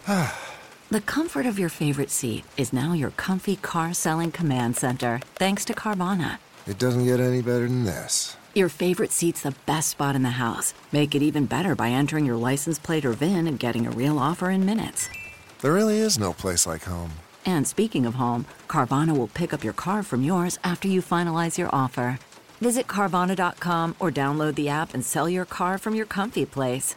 The comfort of your favorite seat is now your comfy car selling command center, thanks to Carvana. It doesn't get any better than this. Your favorite seat's the best spot in the house. Make it even better by entering your license plate or VIN and getting a real offer in minutes. There really is no place like home. And speaking of home, Carvana will pick up your car from yours after you finalize your offer. Visit Carvana.com or download the app and sell your car from your comfy place.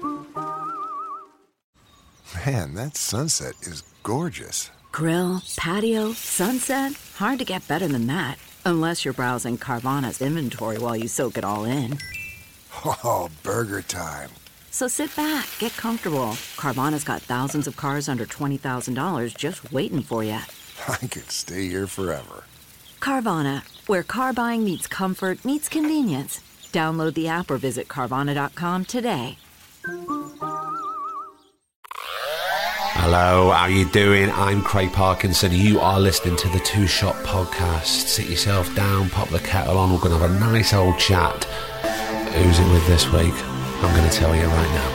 Man, that sunset is gorgeous. Grill, patio, sunset. Hard to get better than that. Unless you're browsing Carvana's inventory while you soak it all in. Oh, burger time. So sit back, get comfortable. Carvana's got thousands of cars under $20,000 just waiting for you. I could stay here forever. Carvana, where car buying meets comfort meets convenience. Download the app or visit Carvana.com today. Hello, how you doing? I'm Craig Parkinson. You are listening to the Two Shot Podcast. Sit yourself down, pop the kettle on. We're going to have a nice old chat. Who's it with this week? I'm going to tell you right now.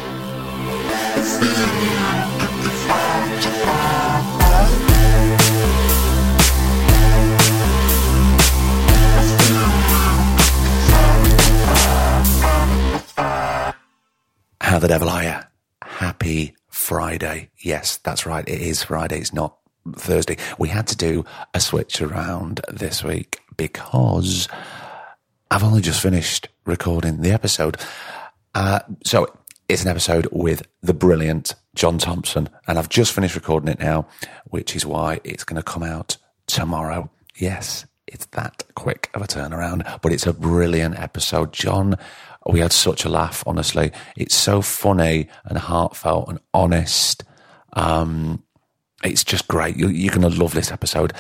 How the devil are you? Happy Friday. Yes, that's right. It is Friday. It's not Thursday. We had to do a switch around this week because I've only just finished recording the episode. So it's an episode with the brilliant John Thompson, and I've just finished recording it now, which is why it's going to come out tomorrow. Yes, it's that quick of a turnaround, but it's a brilliant episode. John, we had such a laugh, honestly. It's so funny and heartfelt and honest. It's just great. You're going to love this episode.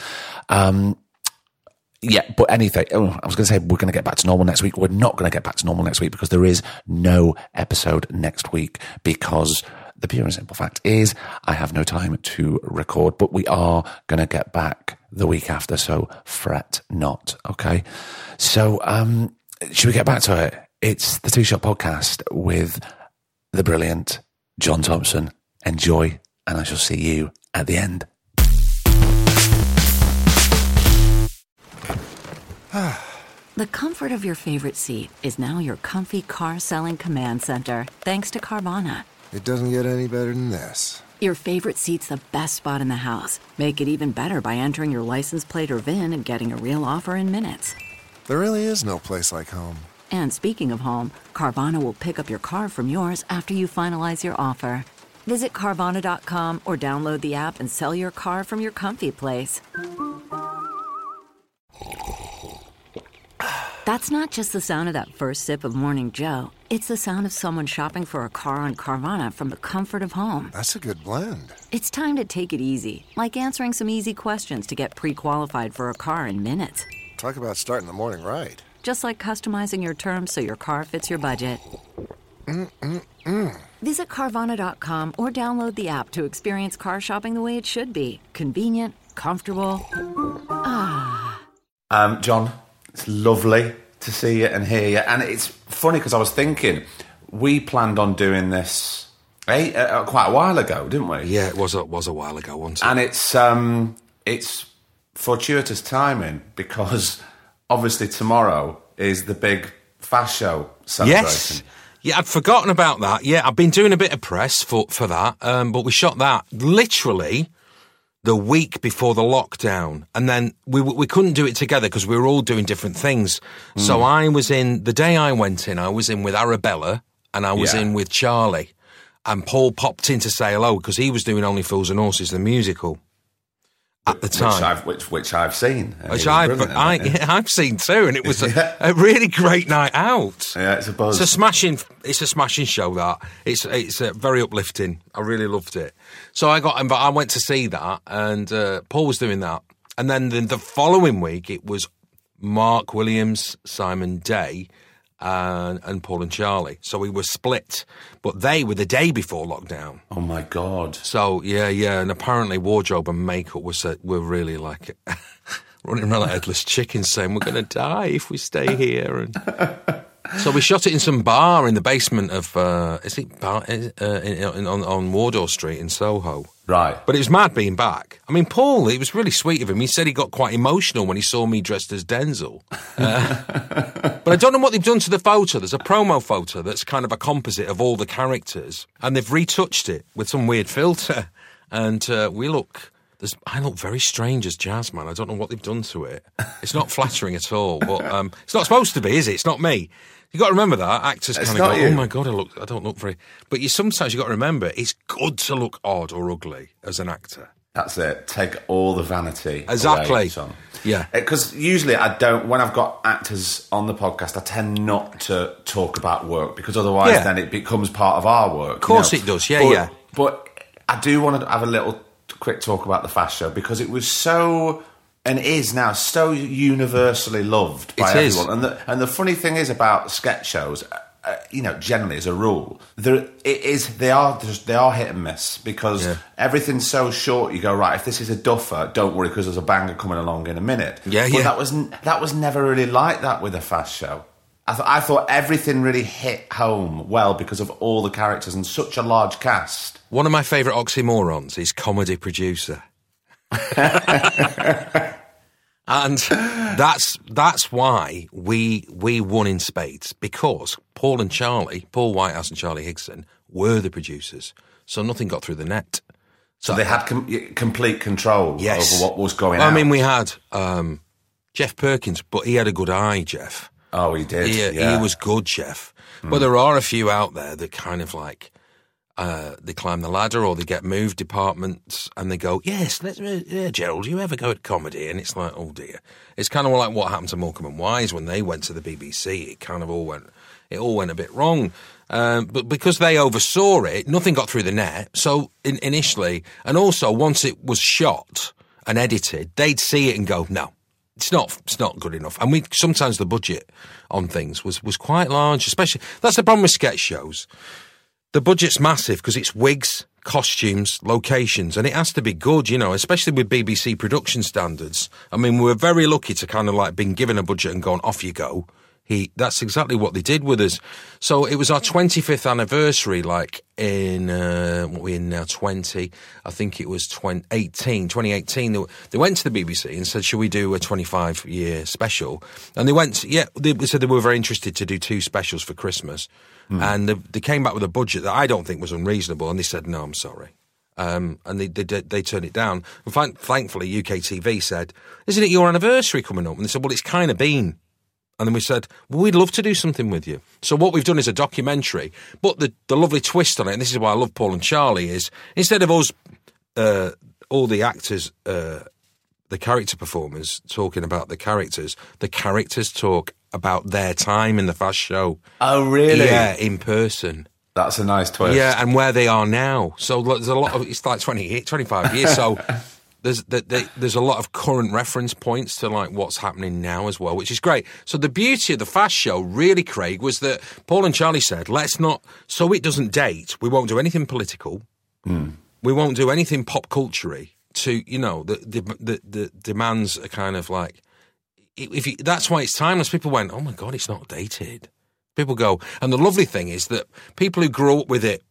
Yeah, but anything, I was going to say we're going to get back to normal next week. We're not going to get back to normal next week because there is no episode next week because the pure and simple fact is I have no time to record, but we are going to get back the week after, so fret not, okay? So, should we get back to it? It's the Two Shot Podcast with the brilliant John Thompson. Enjoy, and I shall see you at the end. The comfort of your favorite seat is now your comfy car selling command center, thanks to Carvana. It doesn't get any better than this. Your favorite seat's the best spot in the house. Make it even better by entering your license plate or VIN and getting a real offer in minutes. There really is no place like home. And speaking of home, Carvana will pick up your car from yours after you finalize your offer. Visit Carvana.com or download the app and sell your car from your comfy place. That's not just the sound of that first sip of Morning Joe. It's the sound of someone shopping for a car on Carvana from the comfort of home. That's a good blend. It's time to take it easy, like answering some easy questions to get pre-qualified for a car in minutes. Talk about starting the morning right. Just like customizing your terms so your car fits your budget. Visit Carvana.com or download the app to experience car shopping the way it should be. Convenient, comfortable. John, it's lovely to see you and hear you. And it's funny because I was thinking, we planned on doing this quite a while ago, didn't we? Yeah, it was a while ago, wasn't it? And it's fortuitous timing because obviously tomorrow is the big Fast Show celebration. Yes. Yeah, I'd forgotten about that. Yeah, I've been doing a bit of press for that, but we shot that literally the week before the lockdown, and then we couldn't do it together because we were all doing different things. So I was in, the day I went in, I was in with Arabella, and I was in with Charlie, and Paul popped in to say hello because he was doing Only Fools and Horses, the musical, at the time. Which I've seen. Which I've seen too, and it was a really great night out. Yeah, it's a buzz. It's a smashing show. That it's very uplifting. I really loved it. So I went to see that, and Paul was doing that, and then the following week it was Mark Williams, Simon Day, and Paul and Charlie. So we were split, but they were the day before lockdown. Oh my God! So yeah, and apparently wardrobe and makeup were really like running around like headless chickens, saying we're going to die if we stay here. And So we shot it in some bar in the basement of, on Wardour Street in Soho. Right. But it was mad being back. I mean, Paul, it was really sweet of him. He said he got quite emotional when he saw me dressed as Denzel. But I don't know what they've done to the photo. There's a promo photo that's kind of a composite of all the characters, and they've retouched it with some weird filter. And I look very strange as Jazzman. I don't know what they've done to it. It's not flattering at all. But it's not supposed to be, is it? It's not me. You got to remember that actors kind of go, "Oh my God, I don't look very." But sometimes you got to remember it's good to look odd or ugly as an actor. That's it. Take all the vanity. Exactly. Away, Tom. Yeah. Because usually I don't. When I've got actors on the podcast, I tend not to talk about work because otherwise, then it becomes part of our work. Of course, it does. Yeah, But I do want to have a little quick talk about the Fast Show because it was so. And is now so universally loved by everyone. And the funny thing is about sketch shows, generally as a rule, they are hit and miss because everything's so short. You go, right, if this is a duffer, don't worry because there's a banger coming along in a minute. But that was never really like that with a Fast Show. I thought everything really hit home well because of all the characters and such a large cast. One of my favourite oxymorons is comedy producer. And that's why we won in spades, because Paul Whitehouse and Charlie Higson were the producers, so nothing got through the net. So they had complete control over what was going on. I mean, we had Jeff Perkins, but he had a good eye, Jeff. Oh, he did. He was good, Jeff. But there are a few out there that kind of like they climb the ladder or they get moved departments and they go, yes, Gerald, you ever go to comedy? And it's like, oh dear. It's kind of like what happened to Morecambe and Wise when they went to the BBC. It kind of all went a bit wrong. But because they oversaw it, nothing got through the net. So initially, and also once it was shot and edited, they'd see it and go, no, it's not good enough. And sometimes the budget on things was quite large, especially, that's the problem with sketch shows. The budget's massive because it's wigs, costumes, locations, and it has to be good, especially with BBC production standards. I mean, we were very lucky to kind of like been given a budget and gone, off you go. That's exactly what they did with us. So it was our 25th anniversary, like in, what are we in now, 20? I think it was 2018. They went to the BBC and said, should we do a 25-year special? And they went, they said they were very interested to do 2 specials for Christmas. And they came back with a budget that I don't think was unreasonable, and they said, no, I'm sorry. And they turned it down. And thankfully, UKTV said, isn't it your anniversary coming up? And they said, well, it's kind of been. And then we said, well, we'd love to do something with you. So what we've done is a documentary, but the lovely twist on it, and this is why I love Paul and Charlie, is instead of us, all the actors, the character performers talking about the characters talk about their time in the Fast Show. Oh, really? Yeah, in person. That's a nice twist. Yeah, and where they are now. So there's a lot of, it's like 25 years, so there's a lot of current reference points to like what's happening now as well, which is great. So the beauty of the Fast Show, really, Craig, was that Paul and Charlie said, let's not, so it doesn't date, we won't do anything political, we won't do anything pop culture-y to, the demands are kind of like, that's why it's timeless. People went, oh my God, it's not dated. People go, and the lovely thing is that people who grew up with it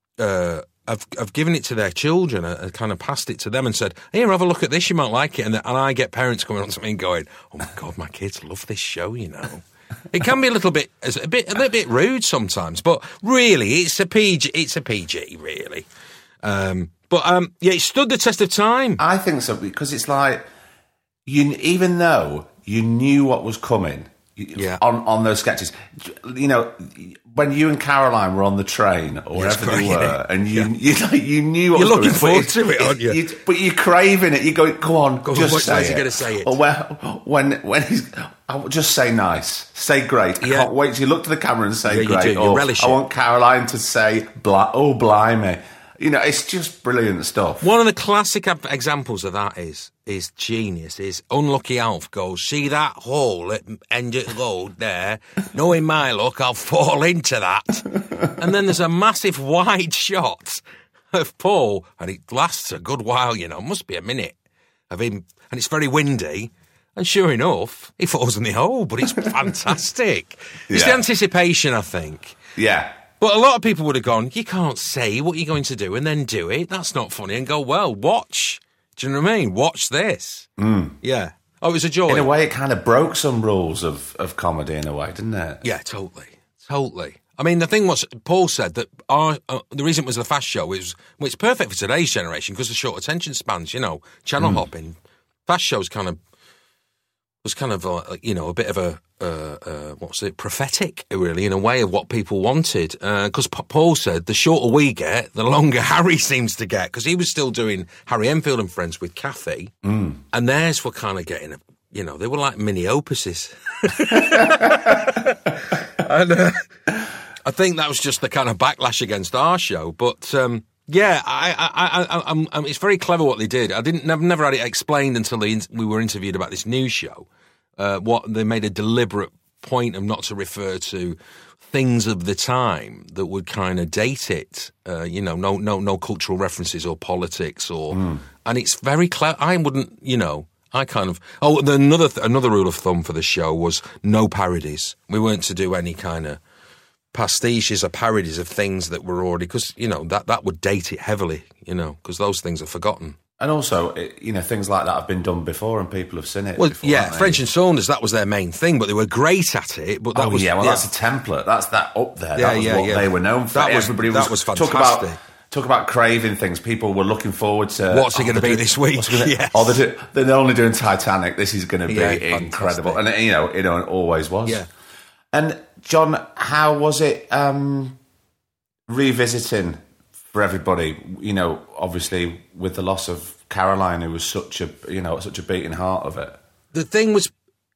have given it to their children, and kind of passed it to them and said, here, have a look at this, you might like it. And I get parents coming on to me and going, oh my God, my kids love this show, It can be a little bit rude sometimes, but really, it's a PG, really. It stood the test of time. I think so, because it's like, even though you knew what was coming on those sketches, when you and Caroline were on the train or wherever they were, and you knew what was coming. You're looking forward to it, aren't you? But you're craving it. You go on, just say it. Going to say it. Or when he's, just say nice, say great. I can't wait till you look to the camera and say great. You relish it. I want Caroline to say, oh blimey. It's just brilliant stuff. One of the classic examples of that is genius. Is Unlucky Alf goes, see that hole at end of the road there? Knowing my luck, I'll fall into that. And then there's a massive wide shot of Paul, and it lasts a good while, must be a minute of him, and it's very windy. And sure enough, he falls in the hole, but it's fantastic. It's the anticipation, I think. Yeah. But a lot of people would have gone, you can't say what you're going to do and then do it. That's not funny. And go, well, watch. Do you know what I mean? Watch this. Yeah. Oh, it was a joy. In a way, it kind of broke some rules of comedy in a way, didn't it? Yeah, totally. I mean, the thing was, Paul said that the reason it was a fast show is, well, it's perfect for today's generation because of short attention spans, channel hopping. Fast shows was kind of a bit of a prophetic, really, in a way of what people wanted. Because Paul said the shorter we get, the longer Harry seems to get, because he was still doing Harry Enfield and Friends with Kathy, and theirs were kind of getting, they were like mini opuses. And I think that was just the kind of backlash against our show, but. Yeah, I'm it's very clever what they did. I've never had it explained until we were interviewed about this new show. What they made a deliberate point of not to refer to things of the time that would kind of date it. No cultural references or politics and it's very clever. I wouldn't, I kind of. Oh, another rule of thumb for the show was no parodies. We weren't to do any kind of pastiches or parodies of things that were already, because that would date it heavily, because those things are forgotten. And also, things like that have been done before and people have seen it. Well, before, yeah, French and Saunders, that was their main thing, but they were great at it. But that that's a template. That's that up there. That was what they were known for. That was fantastic. Talk about craving things. People were looking forward to. What's it going to be this week? Yes. They're only doing Titanic. This is going to be incredible, and it always was. Yeah. And John, how was it revisiting for everybody? Obviously with the loss of Caroline, who was such a beating heart of it. The thing was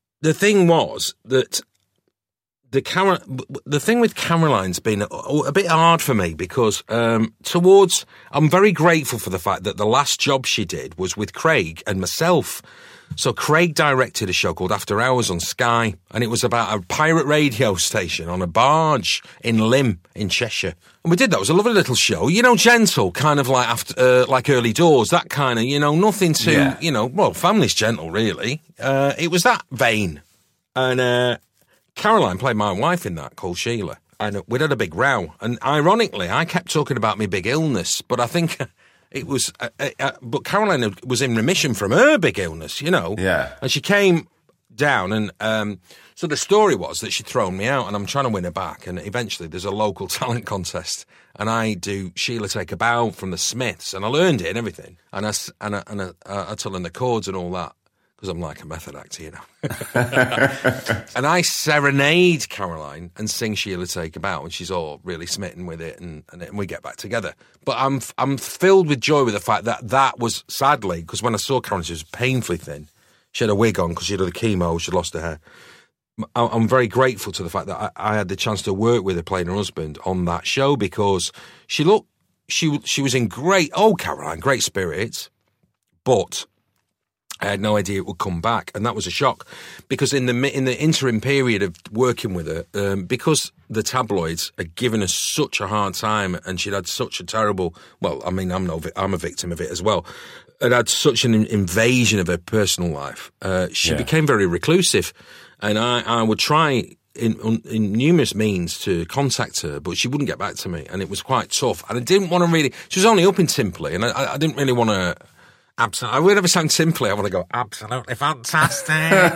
that the thing with Caroline's been a bit hard for me because I'm very grateful for the fact that the last job she did was with Craig and myself. So Craig directed a show called After Hours on Sky, and it was about a pirate radio station on a barge in Lymm in Cheshire. And we did that. It was a lovely little show, gentle, kind of like like Early Doors, that kind of, nothing too, family's gentle, really. It was that vein. And Caroline played my wife in that, called Sheila. And we'd had a big row. And ironically, I kept talking about my big illness, but I think it was... but Caroline was in remission from her big illness, Yeah. And she came down and... so the story was that she'd thrown me out and I'm trying to win her back. And eventually there's a local talent contest and I do Sheila Take a Bow from the Smiths. And I learned it and everything. And I tell them the chords and all that. Because I'm like a method actor, And I serenade Caroline and sing Sheila Take a Bow, and she's all really smitten with it, and we get back together. But I'm filled with joy with the fact that was, sadly, because when I saw Caroline, she was painfully thin. She had a wig on because she'd had the chemo, she'd lost her hair. I'm very grateful to the fact that I had the chance to work with her playing her husband on that show, because she was in great spirits, but I had no idea it would come back, and that was a shock. Because in the interim period of working with her, because the tabloids had given us such a hard time, and she'd had such a terrible. Well, I mean, I'm a victim of it as well. It had such an invasion of her personal life. She became very reclusive, and I would try in numerous means to contact her, but she wouldn't get back to me, and it was quite tough. And I didn't want to really. She was only up in Timperley, and I didn't really want to. Absolutely. I would never sound simply. I want to go, absolutely fantastic.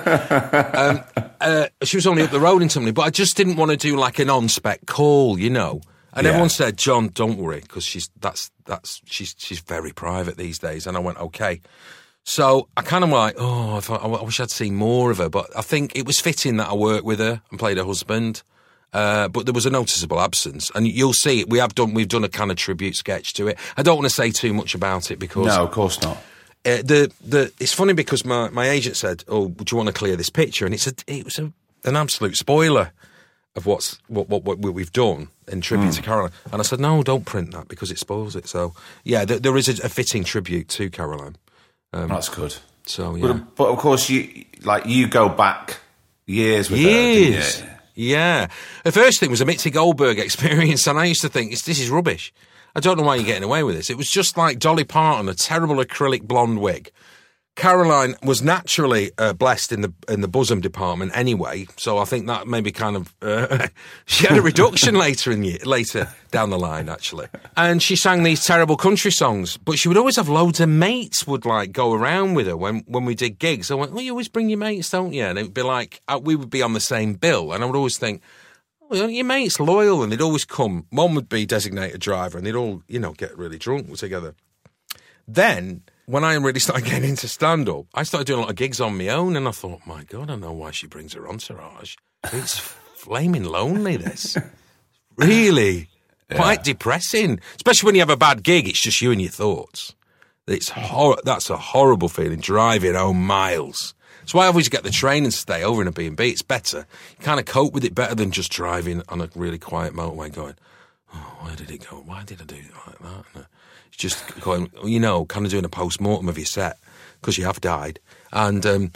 She was only up the road in Timperley, but I just didn't want to do like an on-spec call, And everyone said, John, don't worry, because she's very private these days. And I went, okay. So I kind of like, I wish I'd seen more of her. But I think it was fitting that I worked with her and played her husband. But there was a noticeable absence, and you'll see it. We've done a kind of tribute sketch to it. I don't want to say too much about it because no, of course not. It's funny because my agent said, "Oh, would you want to clear this picture?" And it was an absolute spoiler of what we've done in tribute to Caroline. And I said, "No, don't print that because it spoils it." So yeah, there is a fitting tribute to Caroline. That's good. So yeah, but of course you go back years with her, didn't you? Yeah. The first thing was a Mitzi Goldberg experience, and I used to think, this is rubbish. I don't know why you're getting away with this. It was just like Dolly Parton, a terrible acrylic blonde wig, Caroline was naturally blessed in the bosom department anyway, so I think that maybe kind of she had a reduction later down the line actually, and she sang these terrible country songs. But she would always have loads of mates would like go around with her when we did gigs. I went, well, you always bring your mates, don't you? And it would be like we would be on the same bill, and I would always think, well, your mate's loyal, and they'd always come. One would be designated driver, and they'd all get really drunk together. Then, when I really started getting into stand-up, I started doing a lot of gigs on my own, and I thought, my God, I know why she brings her entourage. It's flaming lonely, this. Really quite depressing. Especially when you have a bad gig, it's just you and your thoughts. That's a horrible feeling, driving home miles. That's why I always get the train and stay over in a B&B. It's better. You kind of cope with it better than just driving on a really quiet motorway going, oh, where did it go? Why did I do it like that? Just going, kind of doing a post-mortem of your set because you have died. And,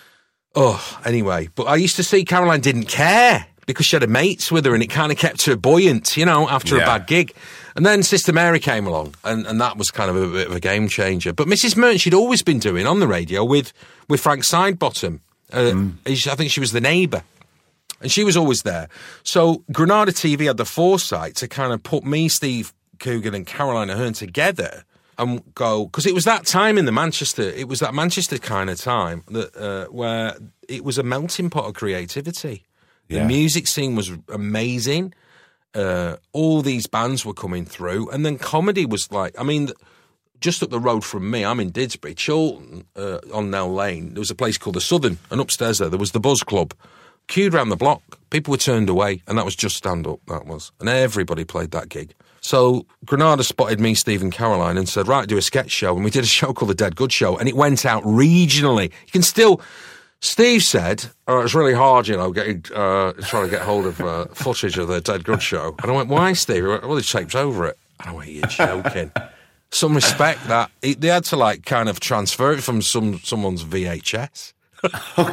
anyway. But I used to see Caroline didn't care because she had mates with her and it kind of kept her buoyant, after a bad gig. And then Sister Mary came along and that was kind of a bit of a game changer. But Mrs. Merton, she'd always been doing on the radio with Frank Sidebottom. I think she was the neighbour. And she was always there. So Granada TV had the foresight to kind of put me, Steve Coogan and Caroline Aherne together and go, because it was that time in it was that Manchester kind of time that where it was a melting pot of creativity. Yeah. The music scene was amazing. All these bands were coming through, and then comedy was just up the road from me, I'm in Didsbury, Chilton, on Nell Lane, there was a place called the Southern, and upstairs there was the Buzz Club. Queued round the block, people were turned away, and that was just stand-up, that was. And everybody played that gig. So Granada spotted me, Steve and Caroline and said, right, do a sketch show. And we did a show called The Dead Good Show, and it went out regionally. You can still... Steve said, it's really hard, getting trying to get hold of footage of The Dead Good Show. And I went, why, Steve? He went, well, there's tapes over it. And I went, you're joking. Some respect that. They had to, kind of transfer it from someone's VHS. Oh,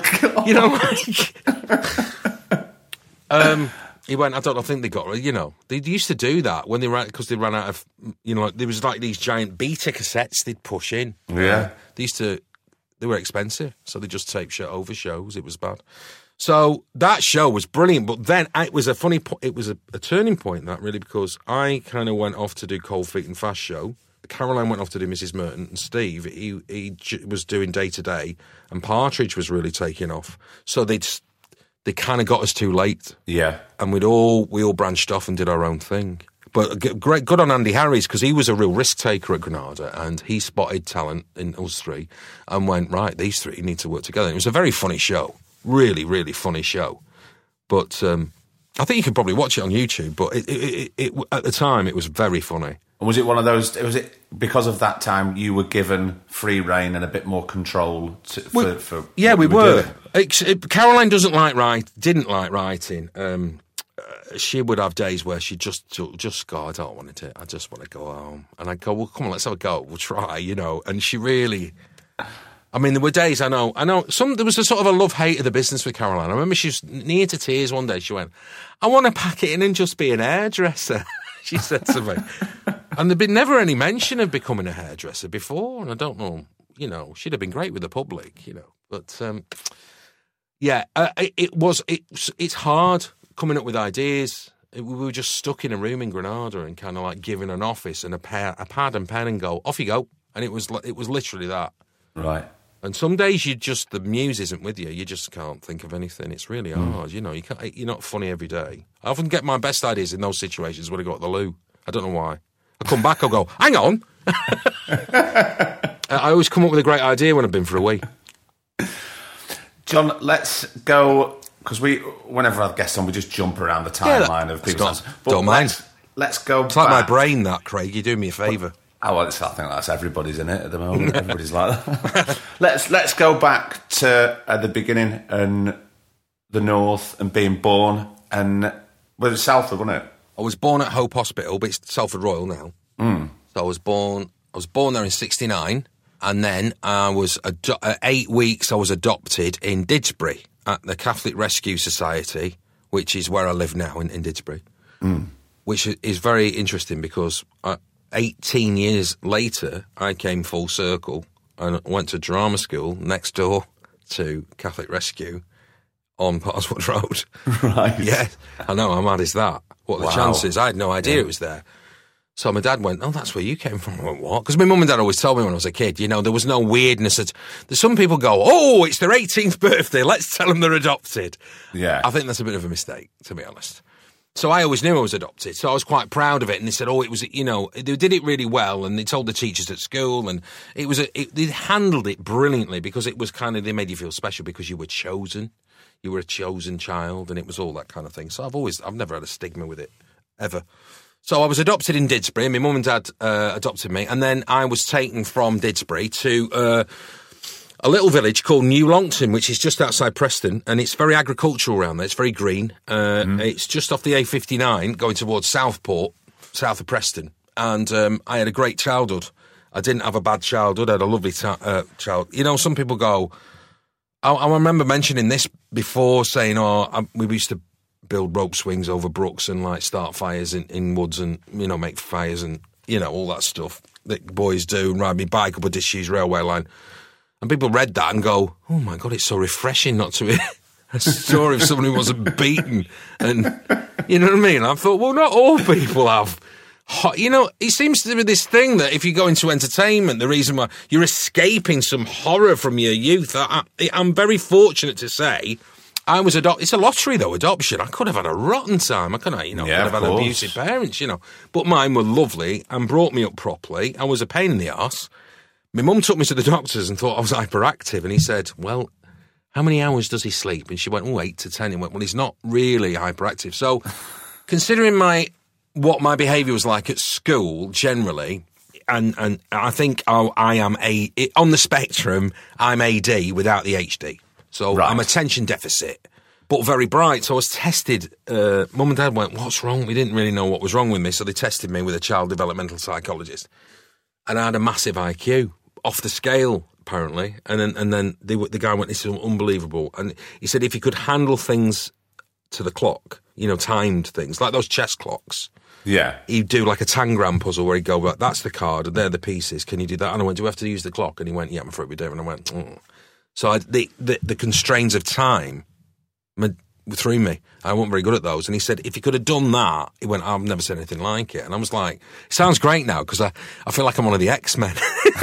God. He went, I think they got, they used to do that when because they ran out of, there was these giant beta cassettes they'd push in. Yeah. They were expensive, so they just taped shit over shows. It was bad. So that show was brilliant, but then it was a funny it was a turning point, that really, because I kind of went off to do Cold Feet and Fast Show. Caroline went off to do Mrs. Merton, and Steve, he was doing Day to Day, and Partridge was really taking off. So they kind of got us too late. Yeah. And we all branched off and did our own thing. But good on Andy Harries, because he was a real risk taker at Granada, and he spotted talent in us three and went, right, these three need to work together. It was a very funny show. Really, really funny show. But I think you can probably watch it on YouTube, but it at the time, it was very funny. Was it one of those? Was it because of that time you were given free rein and a bit more control for yeah, we were. Caroline didn't like writing. She would have days where she'd just go, I don't want to. I just want to go home. And I'd go, well, come on, let's have a go. We'll try, And she really. I mean, there were days, I know. There was a sort of a love-hate of the business with Caroline. I remember she was near to tears one day. She went, I want to pack it in and just be an hairdresser, she said to me. And there'd been never any mention of becoming a hairdresser before. And I don't know, she'd have been great with the public, But, it's hard coming up with ideas. We were just stuck in a room in Granada and kind of given an office and a pad and pen and go, off you go. And it was literally that. Right. And some days the muse isn't with you. You just can't think of anything. It's really hard. You can't. You're not funny every day. I often get my best ideas in those situations when I go to the loo. I don't know why. I come back, I'll go, hang on. I always come up with a great idea when I've been for a week. John, let's go, because whenever I've guests on, we just jump around the timeline of people's... Don't mind. Let's go It's back. Like my brain, that, Craig. You do me a favour. I think that's everybody's in it at the moment. Everybody's like that. Let's go back to at the beginning and the north and being born, and it was Salford, wasn't it? I was born at Hope Hospital, but it's Salford Royal now. Mm. So I was born there in 1969, and then I was at 8 weeks. I was adopted in Didsbury at the Catholic Rescue Society, which is where I live now in Didsbury, which is very interesting because 18 years later, I came full circle and went to drama school next door to Catholic Rescue on Potterswood Road. Right. Yeah, I know, how mad is that? What are the chances? I had no idea it was there. So my dad went, oh, that's where you came from. I went, what? Because my mum and dad always told me when I was a kid, you know, there was no weirdness. Some people go, oh, it's their 18th birthday, let's tell them they're adopted. Yeah. I think that's a bit of a mistake, to be honest. So I always knew I was adopted, so I was quite proud of it. And they said, oh, it was, you know, they did it really well, and they told the teachers at school, and they handled it brilliantly, because it was kind of, they made you feel special because you were chosen. You were a chosen child, and it was all that kind of thing. So I've never had a stigma with it, ever. So I was adopted in Didsbury. My mum and dad adopted me, and then I was taken from Didsbury to a little village called New Longton, which is just outside Preston, and it's very agricultural around there. It's very green. It's just off the A59 going towards Southport, south of Preston, and I had a great childhood. I didn't have a bad childhood. I had a lovely child. You know, some people go... I remember mentioning this before, saying, we used to build rope swings over brooks and like start fires in woods and, you know, make fires and, you know, all that stuff that boys do, and ride me bike up a disused railway line. And people read that and go, oh my God, it's so refreshing not to hear a story of someone who wasn't beaten. And, you know what I mean? I thought, well, not all people have. You know, it seems to be this thing that if you go into entertainment, the reason why you're escaping some horror from your youth. I'm very fortunate to say I was adopted. It's a lottery, though, adoption. I could have had a rotten time. I could have, could have had abusive parents, you know. But mine were lovely and brought me up properly. I was a pain in the arse. My mum took me to the doctors and thought I was hyperactive. And he said, well, how many hours does he sleep? And she went, 8 to 10. He went, well, he's not really hyperactive. So considering what my behaviour was like at school generally, and I think I am on the spectrum, I'm AD without the HD. So I'm attention deficit, but very bright. So I was tested. Mum and Dad went, what's wrong? We didn't really know what was wrong with me. So they tested me with a child developmental psychologist. And I had a massive IQ, off the scale, apparently. And then the guy went, this is unbelievable. And he said if you could handle things to the clock, you know, timed things, like those chess clocks. Yeah. He'd do like a Tangram puzzle where he'd go, well, that's the card and they're the pieces. Can you do that? And I went, do we have to use the clock? And he went, yeah, I'm afraid we do. And I went, oh. So the constraints of time threw me. I wasn't very good at those. And he said, if you could have done that, he went, I've never said anything like it. And I was like, it sounds great now because I feel like I'm one of the X-Men.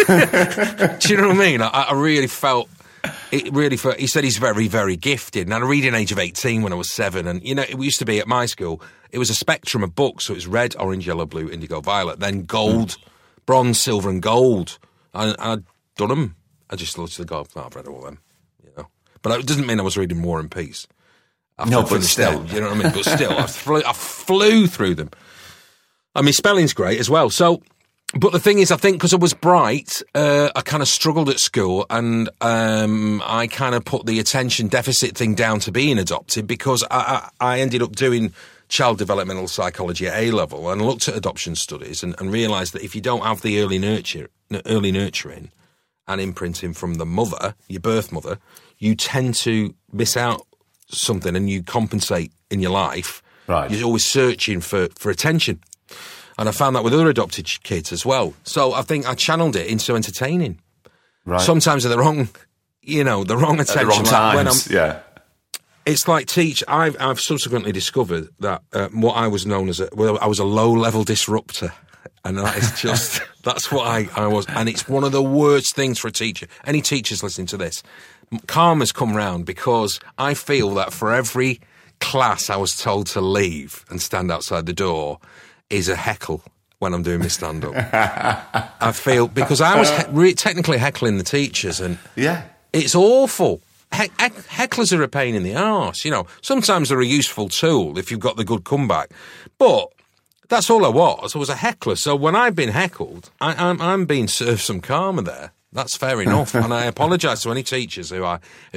Do you know what I mean? I really felt... he said he's very, very gifted. And I had a reading age of 18 when I was 7. And, you know, it used to be at my school, it was a spectrum of books. So it was red, orange, yellow, blue, indigo, violet. Then gold, bronze, silver and gold. And I'd done them. I just looked to the God, I've read all of them, you know. But it doesn't mean I was reading War and Peace. No, but still. You know what I mean? But still, I flew through them. I mean, spelling's great as well. So... But the thing is, I think because I was bright, I kind of struggled at school, and I kind of put the attention deficit thing down to being adopted because I ended up doing child developmental psychology at A-level and looked at adoption studies and realised that if you don't have the early nurturing and imprinting from the mother, your birth mother, you tend to miss out something and you compensate in your life. Right. You're always searching for attention. And I found that with other adopted kids as well. So I think I channeled it into entertaining. Right. Sometimes at the wrong attention. At the wrong times, yeah. It's like I've subsequently discovered that what I was known as I was a low-level disruptor. And that is just, that's what I was. And it's one of the worst things for a teacher. Any teachers listening to this, karma's come round because I feel that for every class I was told to leave and stand outside the door, is a heckle when I'm doing my stand-up. I feel, because I was technically heckling the teachers, and it's awful. Hecklers are a pain in the arse, you know. Sometimes they're a useful tool if you've got the good comeback. But that's all I was. I was a heckler. So when I've been heckled, I'm being served some karma there. That's fair enough. And I apologise to any teachers who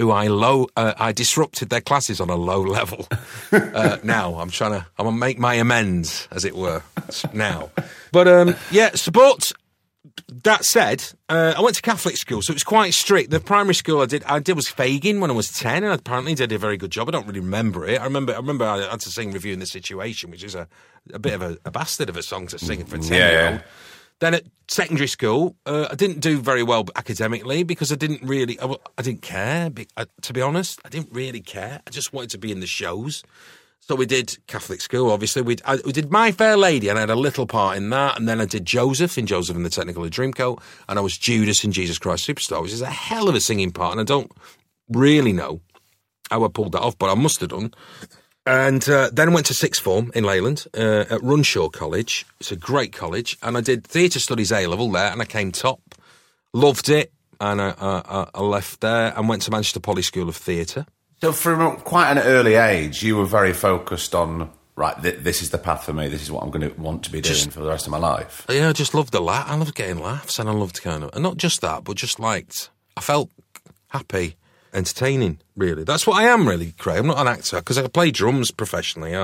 I disrupted their classes on a low level. Now I'm going to make my amends, as it were, now. But, but that said, I went to Catholic school, so it was quite strict. The primary school I did was Fagin when I was 10, and I apparently did a very good job. I don't really remember it. I remember I had to sing Reviewing the Situation, which is a bit of a bastard of a song to sing for a 10-year-old. Then at secondary school, I didn't do very well academically because I didn't care, to be honest. I didn't really care. I just wanted to be in the shows. So we did Catholic school, obviously. We did My Fair Lady, and I had a little part in that. And then I did Joseph in Joseph and the Technicolor Dreamcoat. And I was Judas in Jesus Christ Superstar, which is a hell of a singing part. And I don't really know how I pulled that off, but I must have done. And then I went to sixth form in Leyland at Runshaw College. It's a great college. And I did theatre studies A-level there, and I came top. Loved it. And I left there and went to Manchester Poly School of Theatre. So from quite an early age, you were very focused on, right, this is the path for me, this is what I'm going to want to be doing for the rest of my life. Yeah, I just loved the laugh. I loved getting laughs, and I loved and not just that, but just I felt happy, entertaining, really. That's what I am, really, Craig. I'm not an actor, because I play drums professionally.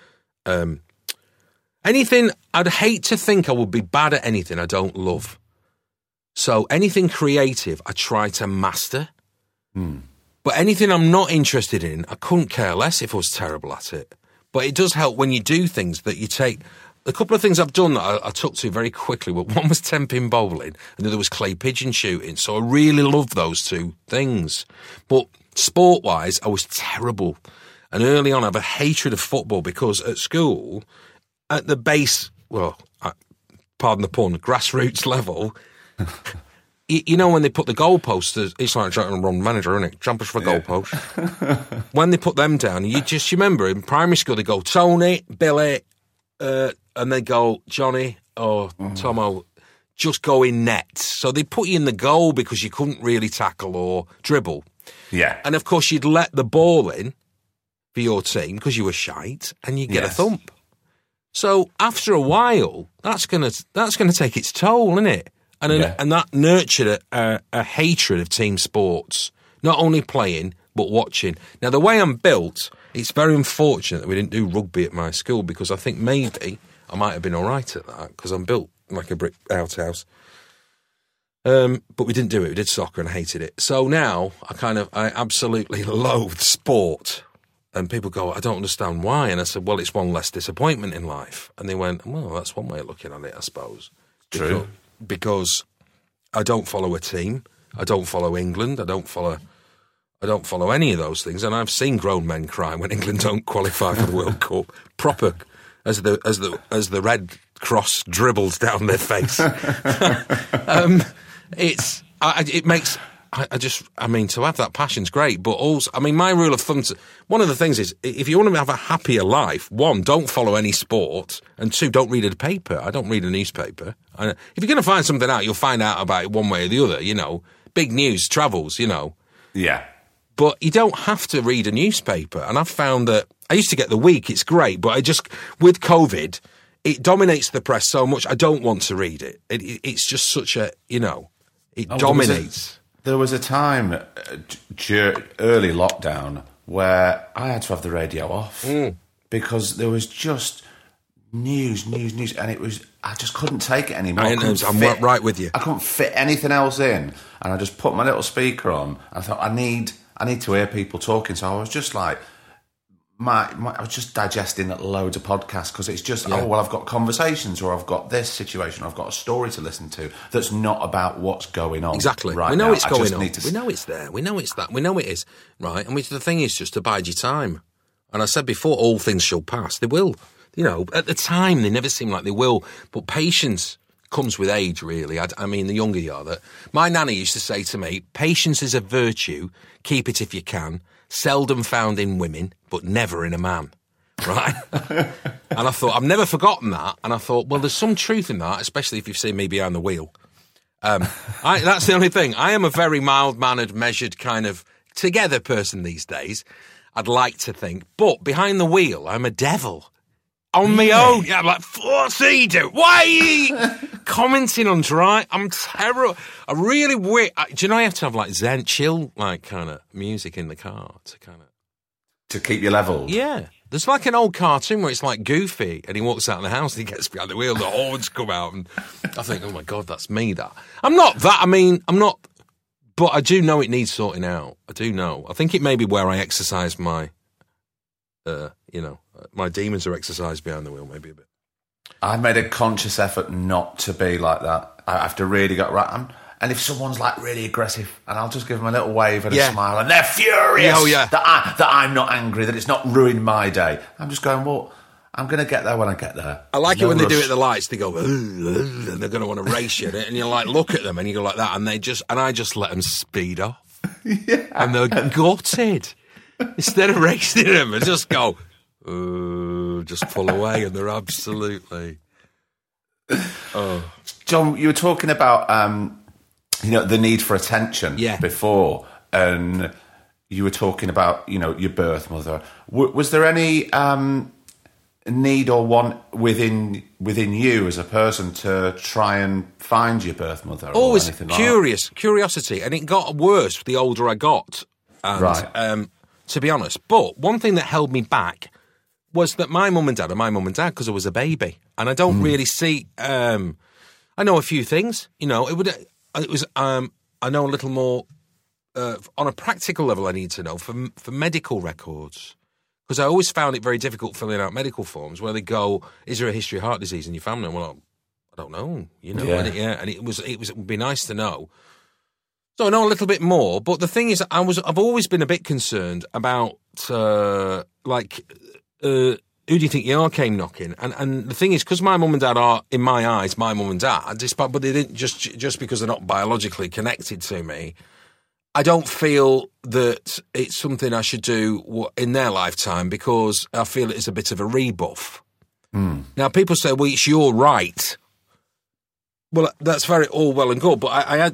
Anything, I'd hate to think I would be bad at anything I don't love. So anything creative, I try to master. But anything I'm not interested in, I couldn't care less if I was terrible at it. But it does help when you do things that you take. A couple of things I've done that I took to very quickly. One was 10-pin bowling, and the other was clay pigeon shooting. So I really loved those two things. But sport-wise, I was terrible. And early on, I have a hatred of football because at school, at the base, pardon the pun, grassroots level... You know when they put the goalposts, it's like a wrong manager, isn't it? Jumpers for goalposts. When they put them down, you remember in primary school they go Tony, Billy, and they go Johnny or Tomo, just go in nets. So they put you in the goal because you couldn't really tackle or dribble. Yeah. And of course you'd let the ball in for your team because you were shite, and you get a thump. So after a while, that's gonna take its toll, isn't it? And that nurtured a hatred of team sports, not only playing, but watching. Now, the way I'm built, it's very unfortunate that we didn't do rugby at my school, because I think maybe I might have been all right at that, because I'm built like a brick outhouse. But we didn't do it. We did soccer and I hated it. So now I absolutely loathe sport. And people go, I don't understand why. And I said, well, it's one less disappointment in life. And they went, well, that's one way of looking at it, I suppose. True. Because I don't follow a team, I don't follow England, I don't follow any of those things, and I've seen grown men cry when England don't qualify for the World Cup, proper as the red cross dribbles down their face. To have that passion's great, but also, my rule of thumb, one of the things is, if you want to have a happier life, one, don't follow any sport, and two, don't read a paper. I don't read a newspaper. If you're going to find something out, you'll find out about it one way or the other, Big news travels, Yeah. But you don't have to read a newspaper, and I've found that, I used to get the Week, it's great, but with COVID, it dominates the press so much, I don't want to read it. It's just such a, it dominates. There was a time, early lockdown, where I had to have the radio off because there was just news, and I just couldn't take it anymore. I'm right with you. I couldn't fit anything else in, and I just put my little speaker on. I thought, I need to hear people talking, so I was just like, I was just digesting loads of podcasts, because it's just, I've got conversations, or I've got this situation, or I've got a story to listen to that's not about what's going on. Exactly. Right we know now. It's going on. We know it's there. We know it's that. We know it is. Right? And the thing is just to bide your time. And I said before, all things shall pass. They will. At the time, they never seem like they will. But patience comes with age, really. The younger you are. My nanny used to say to me, patience is a virtue. Keep it if you can. Seldom found in women, but never in a man, right? And I thought, I've never forgotten that. And I thought, well, there's some truth in that, especially if you've seen me behind the wheel. That's the only thing. I am a very mild-mannered, measured kind of together person these days, I'd like to think. But behind the wheel, I'm a devil. On my own. Yeah, I'm like, what's he doing? Why are you commenting on dry? I'm terrible. I really weird. Do you know I have to have like Zen, chill, like kind of music in the car to keep you level? Yeah. There's like an old cartoon where it's like Goofy and he walks out of the house and he gets behind the wheel, the horns come out, and I think, oh my God, that's me, that. I'm not that. I'm not, but I do know it needs sorting out. I do know. I think it may be where I exercise my, my demons are exercised behind the wheel, maybe a bit. I've made a conscious effort not to be like that. I have to really get right. And if someone's like really aggressive, and I'll just give them a little wave and a smile, and they're furious that I'm not angry, that it's not ruined my day. I'm just going, well, I'm going to get there when I get there. I like it when they do it at the lights. They go, and they're going to want to race you, and you like look at them, and you go like that, and I just let them speed off, and they're gutted. Instead of racing them, I just go, just pull away, and they're absolutely. Oh, John, you were talking about the need for attention before, and you were talking about your birth mother. Was there any need or want within you as a person to try and find your birth mother? Always curiosity, and it got worse the older I got. And, right. To be honest, but one thing that held me back was that my mum and dad are my mum and dad because I was a baby, and I don't really see. I know a few things, It was. I know a little more on a practical level. I need to know for medical records, because I always found it very difficult filling out medical forms where they go, "Is there a history of heart disease in your family?" Well, I don't know. And it would be nice to know. So I know a little bit more, but the thing is, I've always been a bit concerned about who do you think you are came knocking? And the thing is, because my mum and dad are, in my eyes, my mum and dad, but they didn't just because they're not biologically connected to me, I don't feel that it's something I should do in their lifetime because I feel it is a bit of a rebuff. Now, people say, well, it's your right. Well, that's very all well and good, but I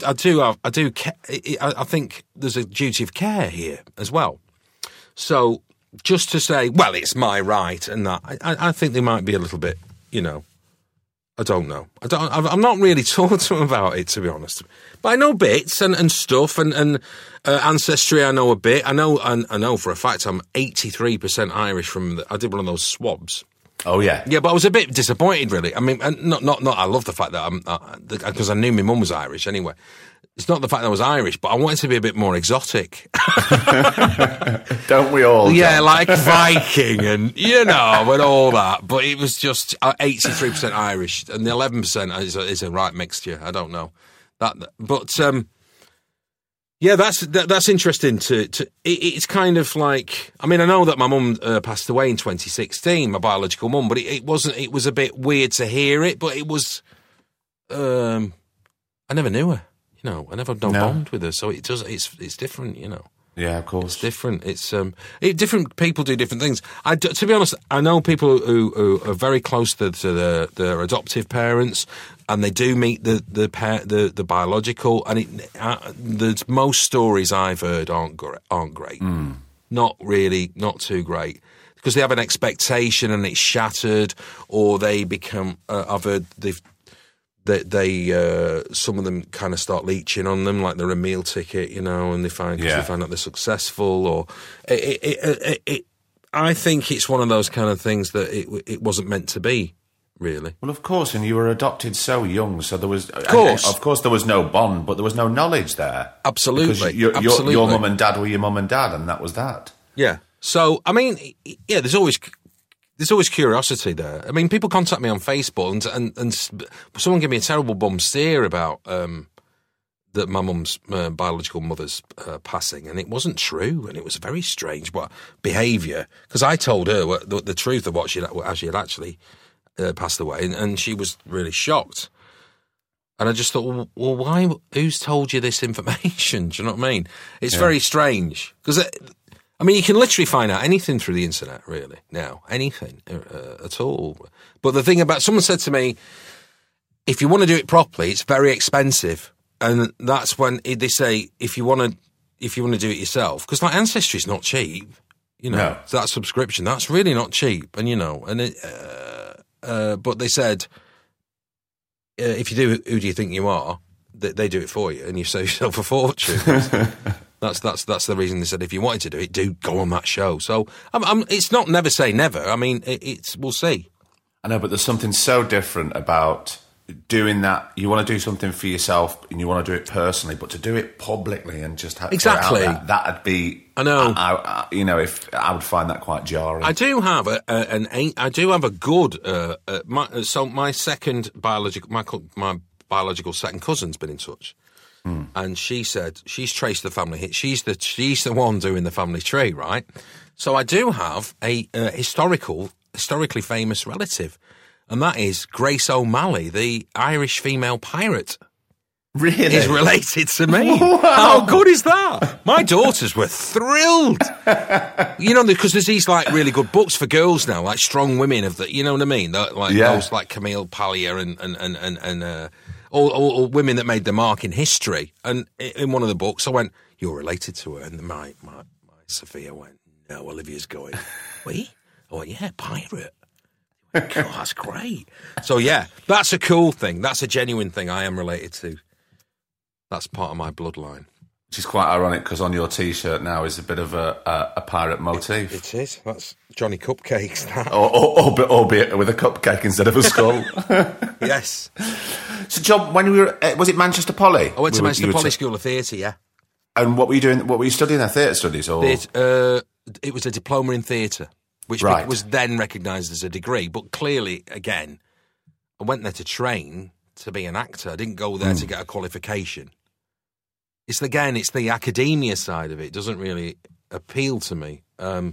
think there's a duty of care here as well. So just to say, well, it's my right and that, I think they might be a little bit, I don't know. I'm not really talked to them about it, to be honest. But I know bits and stuff and ancestry. I know a bit. I know for a fact I'm 83% Irish I did one of those swabs. Oh yeah, yeah. But I was a bit disappointed, really. I mean, not. I love the fact that because I knew my mum was Irish anyway. It's not the fact that I was Irish, but I wanted to be a bit more exotic. Don't we all? Yeah, John? Like Viking and, and all that. But it was just 83% Irish and the 11% is a right mixture. I don't know. Yeah, that's interesting. It's kind of like, I mean, I know that my mum passed away in 2016, my biological mum, but it wasn't. It was a bit weird to hear it, but it was. I never knew her. I never had no bond with her, so it's different. Yeah, of course, it's different. It's different people do different things. To be honest, I know people who are very close to their adoptive parents. And they do meet the biological, and the most stories I've heard aren't great. Not really, not too great, because they have an expectation and it's shattered, or they become. I've heard some of them kind of start leeching on them, like they're a meal ticket, and they find out they're successful, or I think it's one of those kind of things that it wasn't meant to be. Really? Well, of course, and you were adopted so young, so there was... Of course, there was no bond, but there was no knowledge there. Absolutely. Because your mum and dad were your mum and dad, and that was that. Yeah. So, I mean, there's always curiosity there. I mean, people contact me on Facebook, and someone gave me a terrible bum steer about that my mum's biological mother's passing, and it wasn't true, and it was very strange behaviour, because I told her the truth of how she had actually... passed away, and she was really shocked. And I just thought, well, why? Who's told you this information? Do you know what I mean? It's very strange because, you can literally find out anything through the internet, really now, anything at all. But the thing about someone said to me, if you want to do it properly, it's very expensive, and that's when they say if you want to do it yourself, because like Ancestry is not cheap, No. So that subscription, that's really not cheap, and but they said, if you do, who do you think you are? They do it for you, and you save yourself a fortune. That's the reason they said if you wanted to do it, do go on that show. So it's not never say never. I mean, we'll see. I know, but there's something so different about doing that, you want to do something for yourself and you want to do it personally, but to do it publicly and just have exactly that'd be. I know. If I would find that quite jarring. I do have a good. My second my biological second cousin's been in touch, and she said she's traced the family. She's the one doing the family tree, right? So I do have a historically famous relative. And that is Grace O'Malley, the Irish female pirate. Really? Is related to me. Wow. How good is that? My daughters were thrilled. Because there's these like really good books for girls now, like Strong Women of the, you know what I mean? Those like Camille Paglia and all women that made their mark in history. And in one of the books, I went, "You're related to her," and my Sophia went, "No, Olivia's going." "We?" I went, "Yeah, pirate." God, that's great. So, yeah, that's a cool thing. That's a genuine thing I am related to. That's part of my bloodline. Which is quite ironic because on your T-shirt now is a bit of a pirate motif. It is. That's Johnny Cupcakes. That. Albeit with a cupcake instead of a skull. Yes. So, John, when we were... was it Manchester Poly? I went to Manchester Poly School of Theatre, yeah. And what were you doing? What were you studying there? Theatre studies? Or? It was a diploma in theatre. Which was then recognised as a degree. But clearly, again, I went there to train to be an actor. I didn't go there to get a qualification. It's the academia side of it. It doesn't really appeal to me. And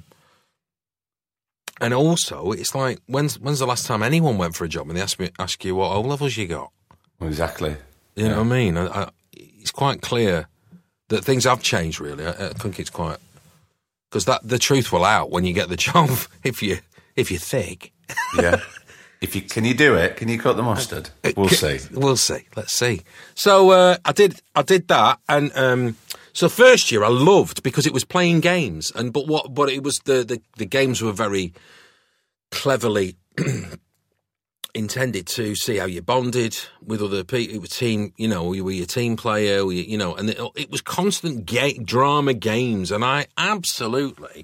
also, it's like, when's the last time anyone went for a job and they ask you what O-levels you got? Exactly. You know what I mean? It's quite clear that things have changed, really. I think it's quite... Because the truth will out when you get the job if you're thick. Yeah. Can you do it? Can you cut the mustard? We'll see. We'll see. Let's see. So I did that, and so first year I loved because it was playing games, but it was the games were very cleverly intended to see how you bonded with other people. It was team, you were your team player, and it was constant drama games, and I absolutely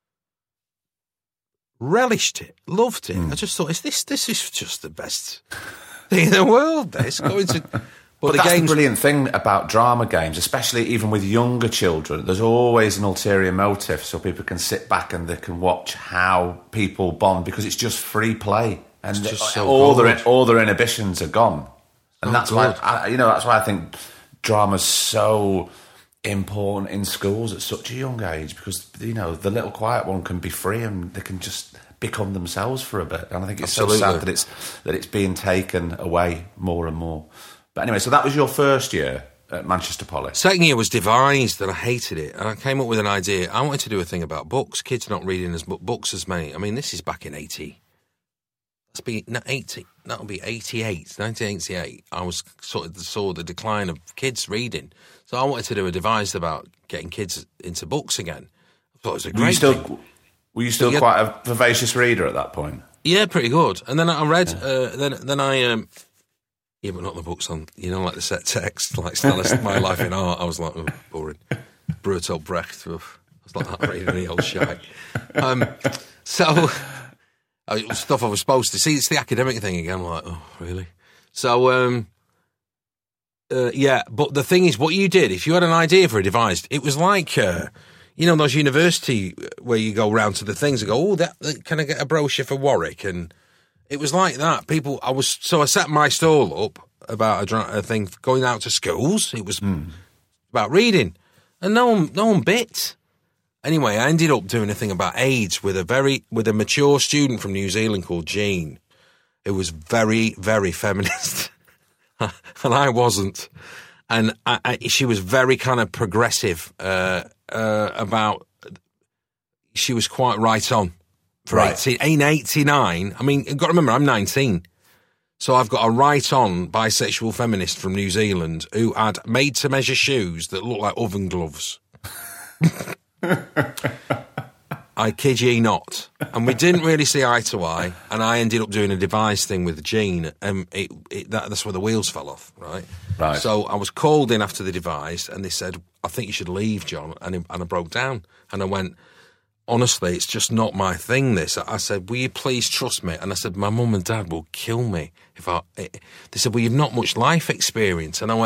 relished it, loved it. I just thought, this is just the best thing in the world. This going to, but that's the brilliant thing about drama games, especially even with younger children. There's always an ulterior motive, so people can sit back and they can watch how people bond because it's just free play. And all their inhibitions are gone, and that's why that's why I think drama's so important in schools at such a young age because the little quiet one can be free and they can just become themselves for a bit. And I think it's so sad that it's being taken away more and more. But anyway, so that was your first year at Manchester Poly. Second year was devised, and I hated it. And I came up with an idea. I wanted to do a thing about books. Kids not reading as books as many. I mean, this is back in 80. That'll be 1988. I was saw the decline of kids reading, so I wanted to do a device about getting kids into books again. I thought it was a great thing. Were you still quite a vivacious reader at that point? Yeah, pretty good. And then I read, then I but not the books on, like the set text, like Stella, My Life in Art. I was like, oh, boring. Bertolt Brecht. I was like that reading any old shite. So. Stuff I was supposed to see. It's the academic thing again. I'm like, oh, really? So, but the thing is, what you did, if you had an idea for a device, it was like, those university where you go round to the things and go, can I get a brochure for Warwick? And it was like that. I set my stall up about a thing going out to schools. It was about reading, and no one bit. Anyway, I ended up doing a thing about AIDS with a mature student from New Zealand called Jean, who was very, very feminist, and I wasn't. And she was very kind of progressive about. She was quite right on for 89. I mean, you've got to remember, I'm 19. So I've got a right-on bisexual feminist from New Zealand who had made-to-measure shoes that looked like oven gloves. I kid ye not. And we didn't really see eye to eye, and I ended up doing a device thing with Jean, and that's where the wheels fell off, right? Right. So I was called in after the device, and they said, I think you should leave, John, and I broke down. And I went, honestly, it's just not my thing, this. I said, will you please trust me? And I said, my mum and dad will kill me if I... They said, well, you've not much life experience. And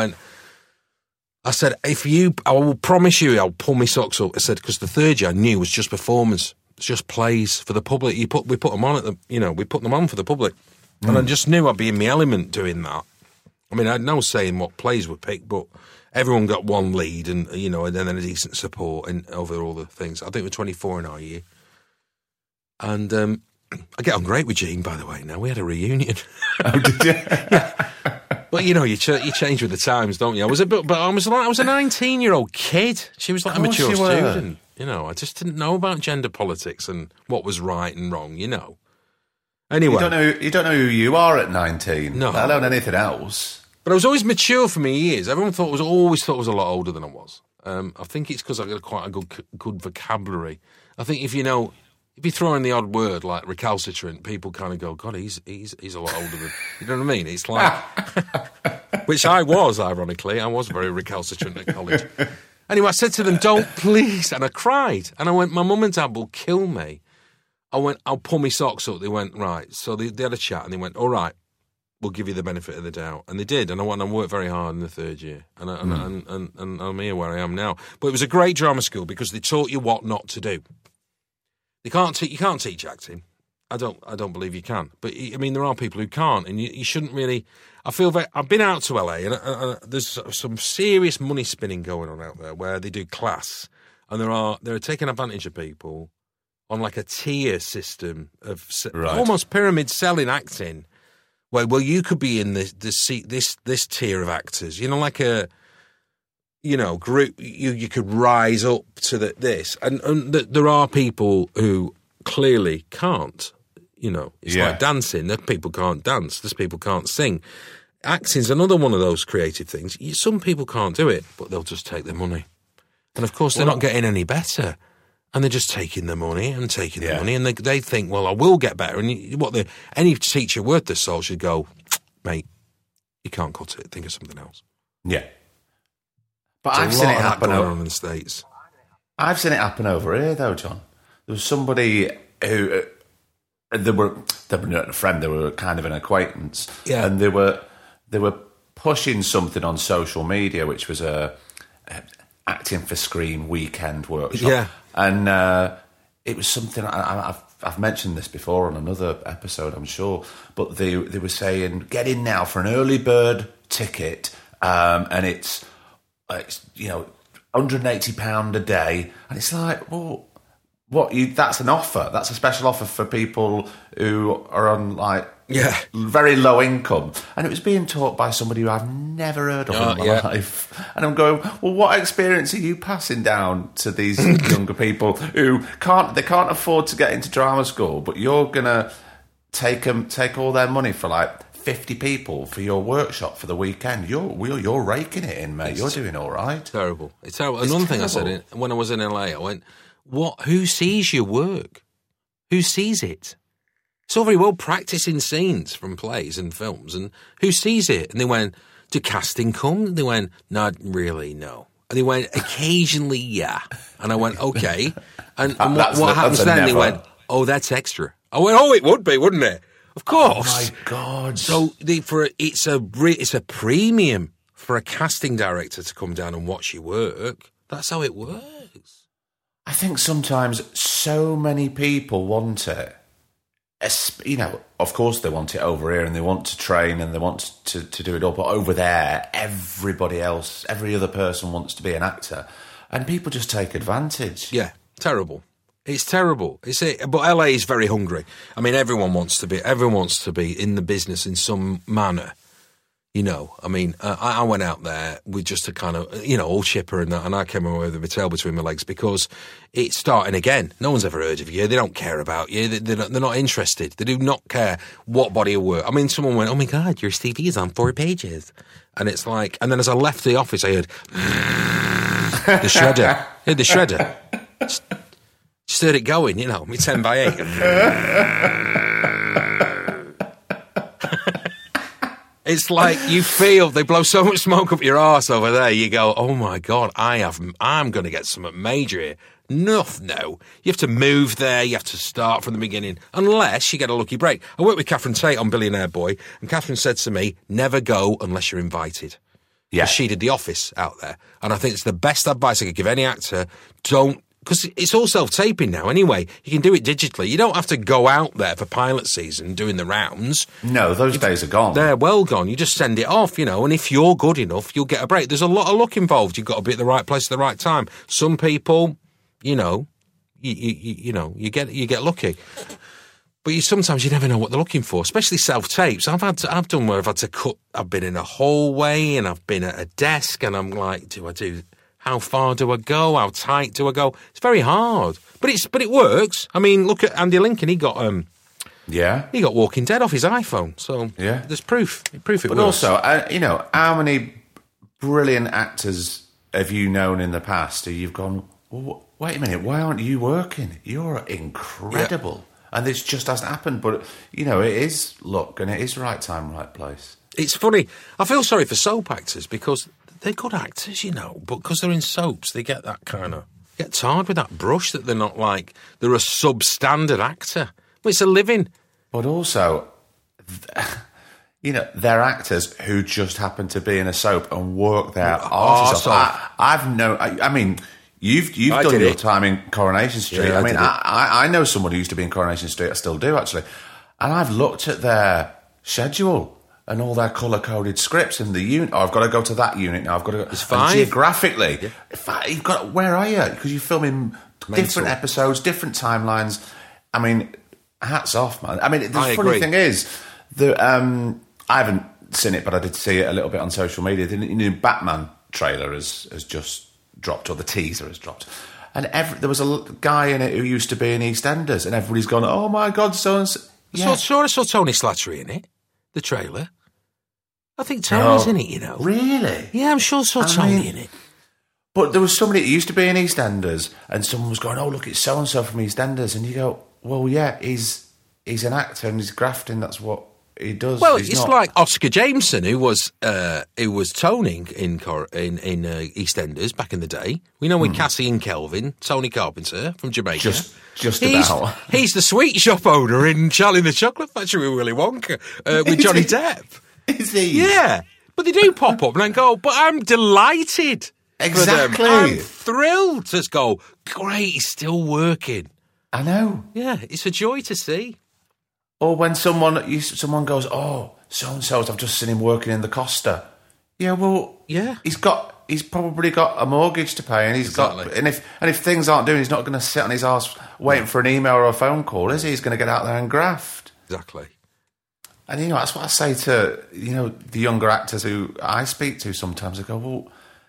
I said, I will promise you I'll pull my socks up. I said, because the third year I knew was just performance. It's just plays for the public. We put them on we put them on for the public. And I just knew I'd be in my element doing that. I mean, I had no saying what plays were picked, but everyone got one lead and then a decent support over all the things. I think we're 24 in our year. And I get on great with Jean, by the way, now. We had a reunion. Oh, did you? Yeah. But, you change with the times, don't you? I was a 19-year-old kid. She was like a mature student. I just didn't know about gender politics and what was right and wrong, Anyway. You don't know who you are at 19. No. Let alone anything else. But I was always mature for my years. Everyone always thought I was a lot older than I was. I think it's because I got quite a good vocabulary. I think if you throw in the odd word like recalcitrant, people kind of go, God, he's a lot older than... You know what I mean? It's like... Which I was, ironically. I was very recalcitrant at college. Anyway, I said to them, don't, please. And I cried. And I went, my mum and dad will kill me. I went, I'll pull my socks up. They went, right. So they had a chat and they went, all right, we'll give you the benefit of the doubt. And they did. And I worked very hard in the third year. And I'm here where I am now. But it was a great drama school because they taught you what not to do. You can't teach acting. I don't believe you can. But I mean, there are people who can't, and you shouldn't really. I feel I've been out to LA, and there's some serious money spinning going on out there where they do class, and they're taking advantage of people on like a tier system of almost pyramid selling acting, where you could be in this tier of actors, like a. Group, you could rise up to this. And there are people who clearly can't, It's like dancing. There's people can't dance. There's people can't sing. Acting's another one of those creative things. Some people can't do it, but they'll just take the money. And, of course, they're not getting any better. And they're just taking the money and taking the money. And they think, well, I will get better. And any teacher worth their salt should go, mate, you can't cut it. Think of something else. Yeah. But I've seen it happen over in the States. I've seen it happen over here, though, John. There was somebody who they were not a friend; they were kind of an acquaintance, and they were pushing something on social media, which was a acting for screen weekend workshop. And it was something I've mentioned this before on another episode, I'm sure. But they were saying, get in now for an early bird ticket, and it's £180 a day, and it's like, well, that's an offer. That's a special offer for people who are on very low income, and it was being taught by somebody who I've never heard of in my life. And I'm going, well, what experience are you passing down to these younger people who can't afford to get into drama school, but you're gonna take all their money for 50 people for your workshop for the weekend? You're raking it in, mate. You're doing all right. Terrible. It's terrible. Another thing I said when I was in LA, I went, "What? Who sees your work? Who sees it? It's all very well practicing scenes from plays and films, and who sees it?" And they went, "Do casting come?" And they went, "Not really, no." And they went, "Occasionally, yeah." And I went, "Okay." And what happens then? They went, "Oh, that's extra." I went, "Oh, it would be, wouldn't it?" Of course. Oh my God! So it's a premium for a casting director to come down and watch your work. That's how it works. I think sometimes so many people want it. Of course they want it over here, and they want to train and they want to do it all. But over there, every other person wants to be an actor, and people just take advantage. Yeah, terrible. It's terrible. But LA is very hungry. I mean, everyone wants to be in the business in some manner. I mean, I went out there with just a kind of, all chipper and that, and I came away with my tail between my legs because it's starting again. No one's ever heard of you. They don't care about you. They're not interested. They do not care what body of work. I mean, someone went, "Oh my God, your CV is on 4 pages." And it's like, and then as I left the office, I heard the shredder. Yeah, the shredder. Just heard it going, me 10 by 8. It's like you feel they blow so much smoke up your arse over there. You go, "Oh my God, I'm going to get something major here." No. You have to move there. You have to start from the beginning, unless you get a lucky break. I worked with Catherine Tate on Billionaire Boy, and Catherine said to me, never go unless you're invited. Yeah. She did The Office out there. And I think it's the best advice I could give any actor. Don't, because it's all self-taping now anyway. You can do it digitally. You don't have to go out there for pilot season doing the rounds. No, those days are gone. They're well gone. You just send it off, and if you're good enough, you'll get a break. There's a lot of luck involved. You've got to be at the right place at the right time. Some people, you get lucky. But sometimes you never know what they're looking for, especially self-tapes. I've done where I've had to cut. I've been in a hallway and I've been at a desk and I'm like, how far do I go? How tight do I go? It's very hard, but it works. I mean, look at Andy Lincoln. He got he got Walking Dead off his iPhone. So yeah, there's proof. It works. But also, how many brilliant actors have you known in the past who you've gone, well, wait a minute, why aren't you working? You're incredible. Yeah. And this just hasn't happened, but, it is luck and it is right time, right place. It's funny. I feel sorry for soap actors because they're good actors, but because they're in soaps, they get that kind of... get tarred with that brush that they're not like... they're a substandard actor. Well, it's a living. But also, they're actors who just happen to be in a soap and work their arses off. I mean... You've done your time in Coronation Street. Yeah, I know someone who used to be in Coronation Street. I still do, actually. And I've looked at their schedule and all their colour-coded scripts and the unit. Oh, I've got to go to that unit now. I've got to go. It's 5. Geographically, you've got. Where are you? Because you're filming different episodes, different timelines. I mean, hats off, man. I mean, the funny thing is that I haven't seen it, but I did see it a little bit on social media. The new Batman trailer has just dropped, or the teaser has dropped, and there was a guy in it who used to be in EastEnders, and everybody's gone, oh my God, so-and-so. Yeah. I saw Tony Slattery in it, the trailer. I think Tony's in it, Really? Yeah, I'm sure I saw Tony in it. But there was somebody who used to be in EastEnders, and someone was going, oh, look, it's so-and-so from EastEnders, and you go, well, yeah, he's an actor, and he's grafting, that's what he does. Well, it's like Oscar Jameson, who was toning in EastEnders back in the day. We know with Cassie and Kelvin, Tony Carpenter from Jamaica. Just about. He's the sweet shop owner in Charlie and the Chocolate Factory with Willy Wonka, with Johnny Depp. Is he? Yeah. But they do pop up and I go, but I'm delighted. Exactly. I'm thrilled to go, great, he's still working. I know. Yeah, it's a joy to see. Or when someone goes, oh, so-and-so, I've just seen him working in the Costa. Yeah, well, yeah, he's probably got a mortgage to pay, and if things aren't doing, he's not going to sit on his arse waiting for an email or a phone call, is he? He's going to get out there and graft. Exactly. And that's what I say to the younger actors who I speak to sometimes. I go, well,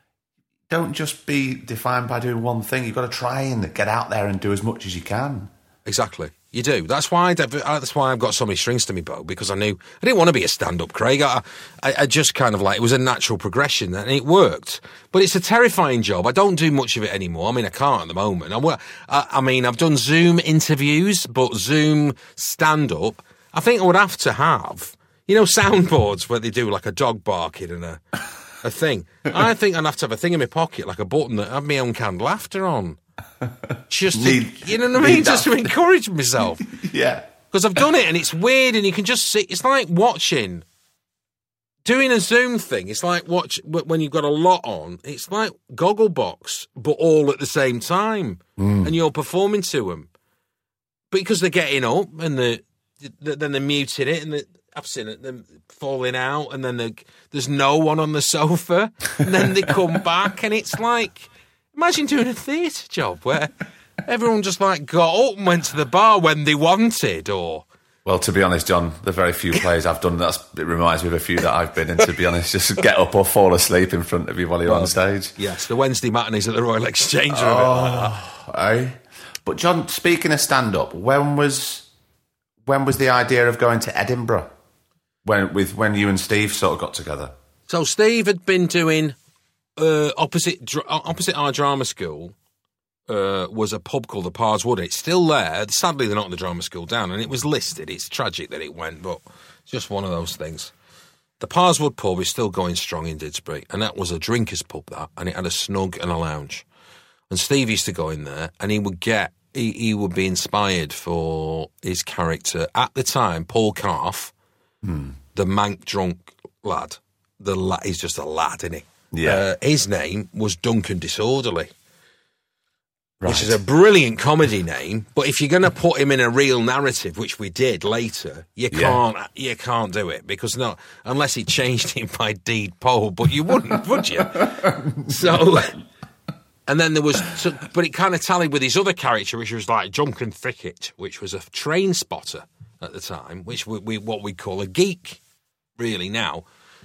don't just be defined by doing one thing. You've got to try and get out there and do as much as you can. Exactly. You do. That's why I've got so many strings to my bow, because I knew I didn't want to be a stand-up, Craig. I just kind of it was a natural progression, and it worked. But it's a terrifying job. I don't do much of it anymore. I mean, I can't at the moment. I've done Zoom interviews, but Zoom stand-up, I think I would have to have, soundboards where they do like a dog barking and a thing. I think I'd have to have a thing in my pocket, like a button that had my own canned laughter on. Just to, you know what I mean? Just to encourage myself. Yeah. Because I've done it and it's weird and you can just see, it's like doing a Zoom thing. It's like when you've got a lot on, it's like Gogglebox, but all at the same time. And you're performing to them. Because they're getting up and then they're muting it and I've seen it, them falling out and then there's no one on the sofa and then they come back and it's like... Imagine doing a theatre job where everyone just got up and went to the bar when they wanted, or... Well, to be honest, John, the very few plays I've done, it reminds me of a few that I've been in, to be honest, just get up or fall asleep in front of you while you're on stage. Yes, the Wednesday matinees at the Royal Exchange are a bit like that. But John, speaking of stand-up, when was the idea of going to Edinburgh? When you and Steve sort of got together? So Steve had been doing... opposite our drama school was a pub called the Pars Wood. It's still there. Sadly, they're not the drama school down, and it was listed. It's tragic that it went, but it's just one of those things. The Pars Wood pub is still going strong in Didsbury, and that was a drinkers' pub, and it had a snug and a lounge. And Steve used to go in there, and he would be inspired for his character at the time, Paul Calf, the mank drunk lad. He's just a lad, isn't he? Yeah. His name was Duncan Disorderly. Right. Which is a brilliant comedy name, but if you're going to put him in a real narrative, which we did later, you can't do it, because unless he changed it by deed poll, but you wouldn't, would you? So, and then but it kind of tallied with his other character, which was like Duncan Thicket, which was a train spotter at the time, which what we call a geek, really now.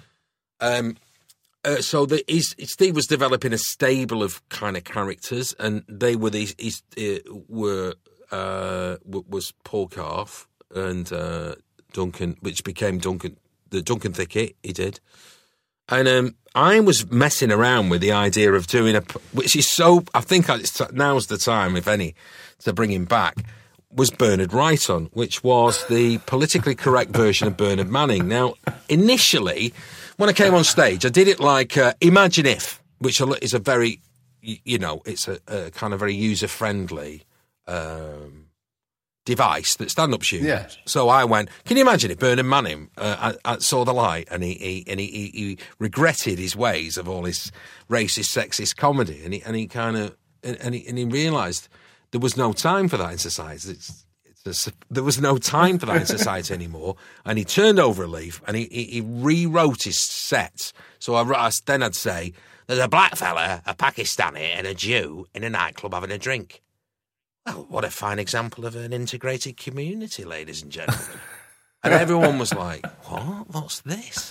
So Steve was developing a stable of kind of characters, and they were was Paul Calf and Duncan, which became the Duncan Thicket. He did, and I was messing around with the idea of doing which is so. I think now's the time, if any, to bring him back. Was Bernard Wrighton, which was the politically correct version of Bernard Manning. Now, initially, when I came on stage, I did it like Imagine If, which is a very, it's a kind of very user-friendly device that stand-ups use. Yeah. So I went, can you imagine if Bernard Manning saw the light and he regretted his ways of all his racist, sexist comedy, and he realised there was no time for that in society. There was no time for that in society anymore, and he turned over a leaf and he rewrote his sets. So then I'd say, there's a black fella, a Pakistani and a Jew in a nightclub having a drink. Well, what a fine example of an integrated community, ladies and gentlemen. And everyone was like, what? What's this?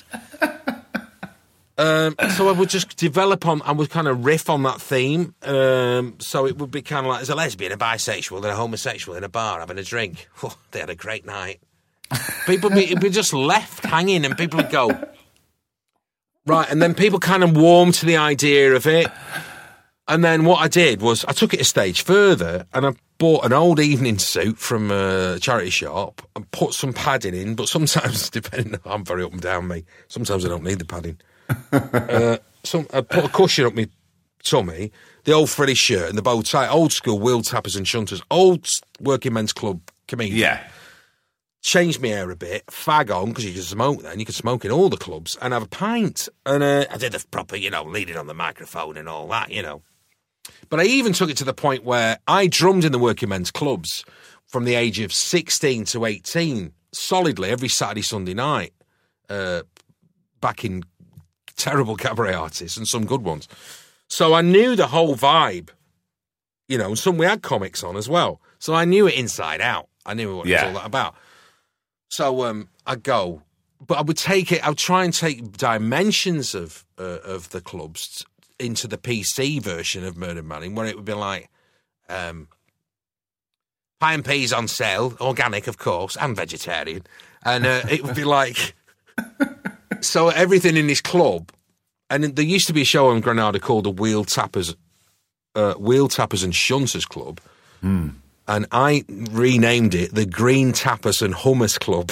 So I would just I would kind of riff on that theme. So it would be kind of like, there's a lesbian, a bisexual, and a homosexual in a bar having a drink. Oh, they had a great night. People would be just left hanging, and people would go, right, and then people kind of warm to the idea of it. And then what I did was I took it a stage further, and I bought an old evening suit from a charity shop and put some padding in, but sometimes, I'm very up and down, me. Sometimes I don't need the padding. I put a cushion up my tummy, the old frilly shirt and the bow tie, old school wheel tappers and shunters, old working men's club comedian. Yeah. Changed my hair a bit, fag on, because you can smoke then, you can smoke in all the clubs, and have a pint. And I did the proper, leading on the microphone and all that, But I even took it to the point where I drummed in the working men's clubs from the age of 16 to 18, solidly every Saturday, Sunday night, backing terrible cabaret artists and some good ones. So I knew the whole vibe, and we had comics on as well. So I knew it inside out. I knew what it was all that about. So I'd go, but I would try and take dimensions of the clubs into the PC version of Bernard Manning, where it would be like, pie and peas on sale, organic, of course, and vegetarian. And it would be like, so everything in this club, and there used to be a show on Granada called the Wheel Tappers and Shunters Club, and I renamed it the Green Tapas and Hummus Club.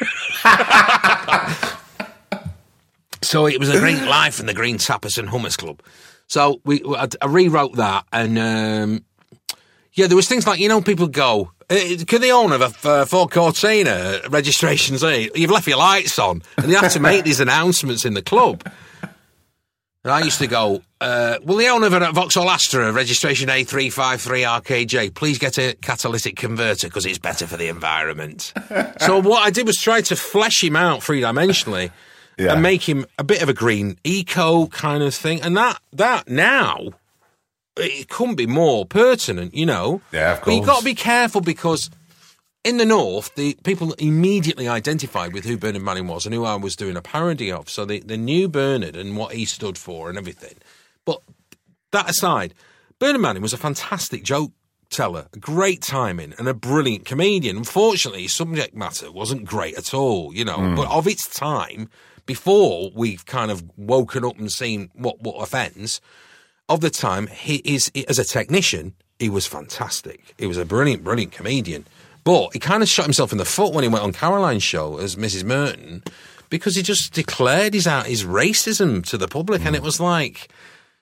So it was a great life in the Green Tapas and Hummus Club. So I rewrote that, and there was things like, people go, could the owner of a Ford Cortina registrations, you've left your lights on, and you have to make these announcements in the club. And I used to go, will the owner of a Vauxhall Astra registration A353RKJ please get a catalytic converter because it's better for the environment? So what I did was try to flesh him out three-dimensionally and make him a bit of a green eco kind of thing. And that now, it couldn't be more pertinent, Yeah, of course. But you've got to be careful because in the North, the people immediately identified with who Bernard Manning was and who I was doing a parody of. So they knew Bernard and what he stood for and everything. But that aside, Bernard Manning was a fantastic joke teller, a great timing and a brilliant comedian. Unfortunately, his subject matter wasn't great at all, But of its time, before we've kind of woken up and seen what offends, of the time, as a technician, he was fantastic. He was a brilliant, brilliant comedian. But he kind of shot himself in the foot when he went on Caroline's show as Mrs. Merton because he just declared his racism to the public. And it was like,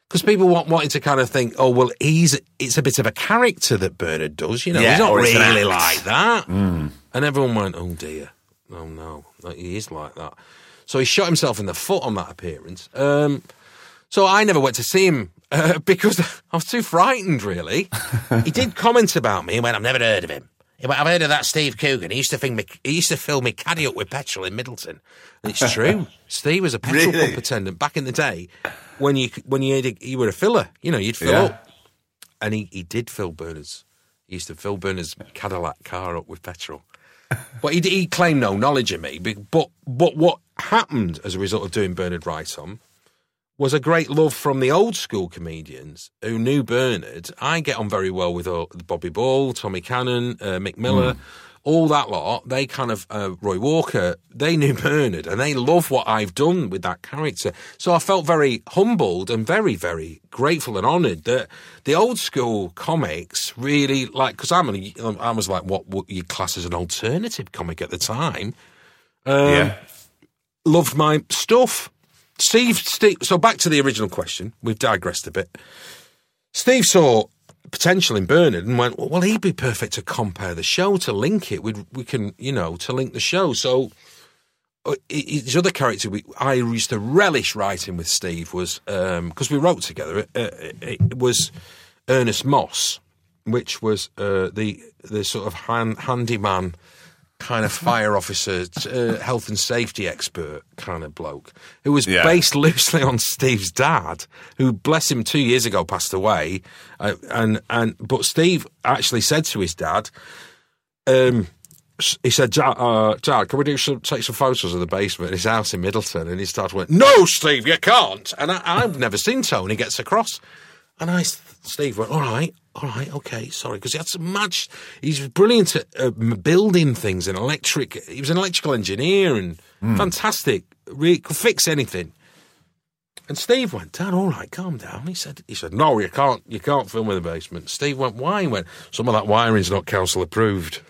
Because people wanted to kind of think, oh, well, it's a bit of a character that Bernard does, you know. He's not really like that. And everyone went, oh, dear. Oh, no, he is like that. So he shot himself in the foot on that appearance. So I never went to see him because I was too frightened, really. He did comment about me and went, I've never heard of him. He went, I've heard of that Steve Coogan. He used to fill me caddy up with petrol in Middleton. And it's true. Steve was a petrol pump attendant back in the day when you were a filler. You know, you'd fill up. And he did fill Bernard's. He used to fill Bernard's Cadillac car up with petrol. But he claimed no knowledge of me. But what happened as a result of doing Bernard Wright-On was a great love from the old school comedians who knew Bernard. I get on very well with Bobby Ball, Tommy Cannon, Mick Miller, all that lot. They kind of, Roy Walker, they knew Bernard and they love what I've done with that character. So I felt very humbled and very, very grateful and honoured that the old school comics really, like, because I was like what you class as an alternative comic at the time, loved my stuff. Steve, so back to the original question. We've digressed a bit. Steve saw potential in Bernard and went, well, he'd be perfect to compare the show, to link it. We can, to link the show. So his other character I used to relish writing with Steve was, because we wrote together, it was Ernest Moss, which was the sort of handyman kind of fire officer, health and safety expert kind of bloke, who was based loosely on Steve's dad, who, bless him, 2 years ago passed away. But Steve actually said to his dad, he said, Dad, can we take some photos of the basement in his house in Middleton? And his dad went, no, Steve, you can't. And I've never seen Tony gets across. And Steve went, all right, okay, sorry, because he had some match. He's brilliant at building things and electric. He was an electrical engineer and fantastic. Really could fix anything. And Steve went, Dad, all right, calm down. He said, no, you can't film in the basement. Steve went, why? He went, some of that wiring's not council approved.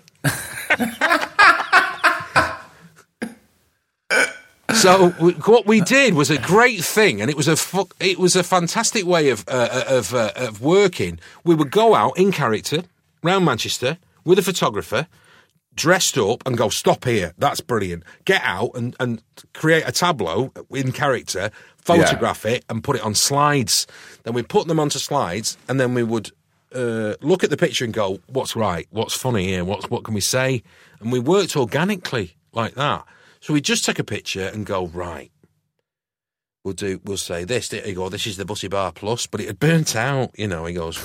So what we did was a great thing, and it was a fantastic way of working. We would go out in character round Manchester with a photographer, dressed up, and go, stop here, that's brilliant. Get out and create a tableau in character, photograph it, and put it on slides. Then we put them onto slides, and then we would look at the picture and go, what's right, what's funny here, what can we say? And we worked organically like that. So we just take a picture and go, right, we'll say this. He goes, this is the Bussy Bar Plus, but it had burnt out, He goes,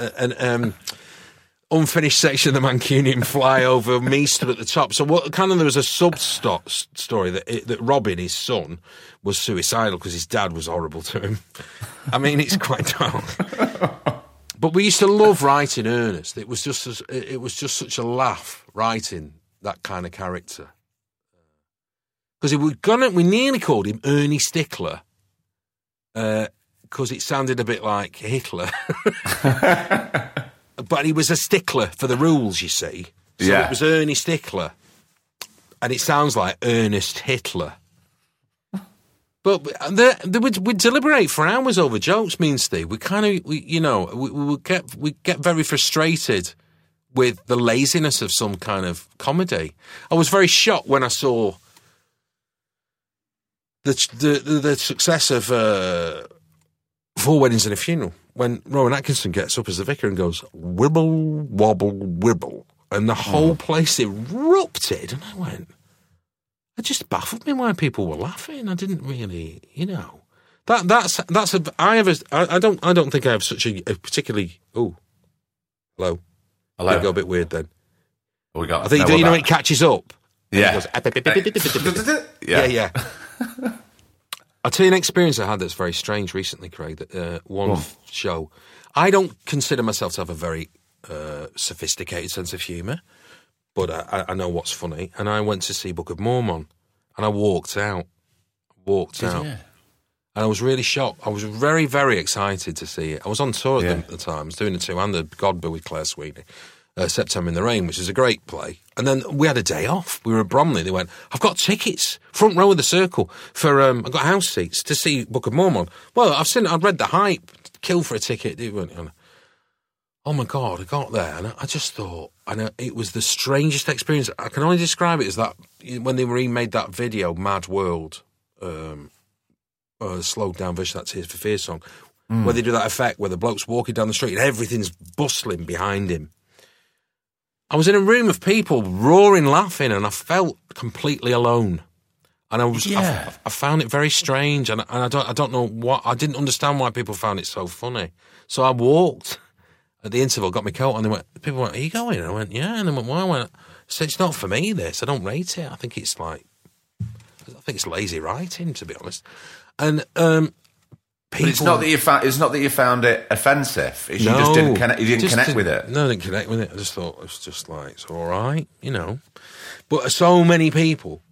unfinished section of the Mancunian flyover, me stood at the top. So there was a story that Robin, his son, was suicidal because his dad was horrible to him. I mean, it's quite dark. But we used to love writing Ernest. It was just such a laugh writing that kind of character. Because we nearly called him Ernie Stickler, because it sounded a bit like Hitler. But he was a stickler for the rules, you see. So it was Ernie Stickler. And it sounds like Ernest Hitler. But we'd deliberate for hours over jokes, me and Steve. We get very frustrated with the laziness of some kind of comedy. I was very shocked when I saw the success of 4 Weddings and a Funeral, when Rowan Atkinson gets up as the vicar and goes, wibble, wobble, wibble. And the whole place erupted. And I went, it just baffled me why people were laughing. I didn't really, I don't think I have such a particularly, hello. Hello. Go a bit weird then. We got, I think, it catches up. Yeah. Yeah. I'll tell you an experience I had that's very strange recently, Craig. That one show. I don't consider myself to have a very sophisticated sense of humour, but I know what's funny. And I went to see Book of Mormon, and I walked out. And I was really shocked. I was very, very excited to see it. I was on tour at the time. I was doing the 2 and the Godber with Claire Sweeney. September in the Rain, which is a great play. And then we had a day off. We were at Bromley. They went, I've got tickets, front row of the circle, for I've got house seats to see Book of Mormon. Well, I'd read the hype kill for a ticket. Oh my God, I got there and I just thought, it was the strangest experience. I can only describe it as that when they remade that video, Mad World, slowed down version of that Tears for Fears song, where they do that effect where the bloke's walking down the street and everything's bustling behind him. I was in a room of people roaring, laughing, and I felt completely alone. And I found it very strange, and I don't know what, I didn't understand why people found it so funny. So I walked at the interval, got my coat on, people went, are you going? And I went, yeah. And they went, why? I went, so it's not for me, this. I don't rate it. I think it's lazy writing, to be honest. And people, but it's not that you found it offensive. It's you just didn't connect. You didn't connect with it. No, I didn't connect with it. I just thought it was just like, it's all right, But so many people.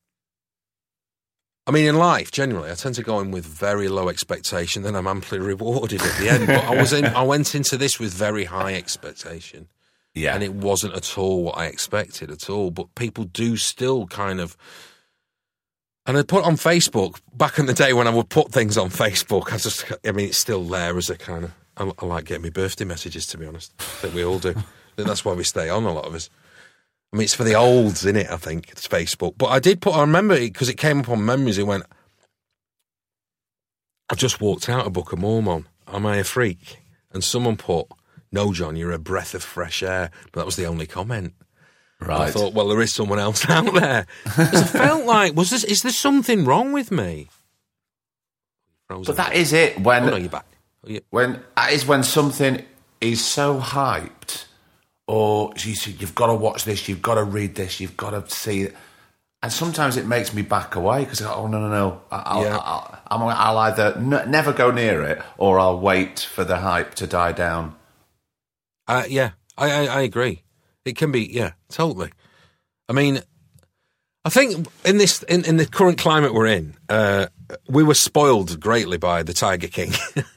I mean, in life, generally, I tend to go in with very low expectation, then I'm amply rewarded at the end. But I went into this with very high expectation. Yeah. And it wasn't at all what I expected at all. But people do still kind of... And I put on Facebook, back in the day when I would put things on Facebook, it's still there as a kind of... I like getting my birthday messages, to be honest. I think we all do. I think that's why we stay on, a lot of us. I mean, it's for the olds, innit, I think, it's Facebook. But I remember it, because it came up on memories, it went, I've just walked out of Book of Mormon. Am I a freak? And someone put, no, John, you're a breath of fresh air. But that was the only comment. Right. I thought, well, there is someone else out there. Because I felt like, is there something wrong with me? But that is it. When, oh, no, you're back. That is when something is so hyped, or you've got to watch this, you've got to read this, you've got to see it. And sometimes it makes me back away because I go, oh, no. I'll either never go near it or I'll wait for the hype to die down. I agree. It can be, yeah, totally. I mean, I think in the current climate we're in, we were spoiled greatly by The Tiger King.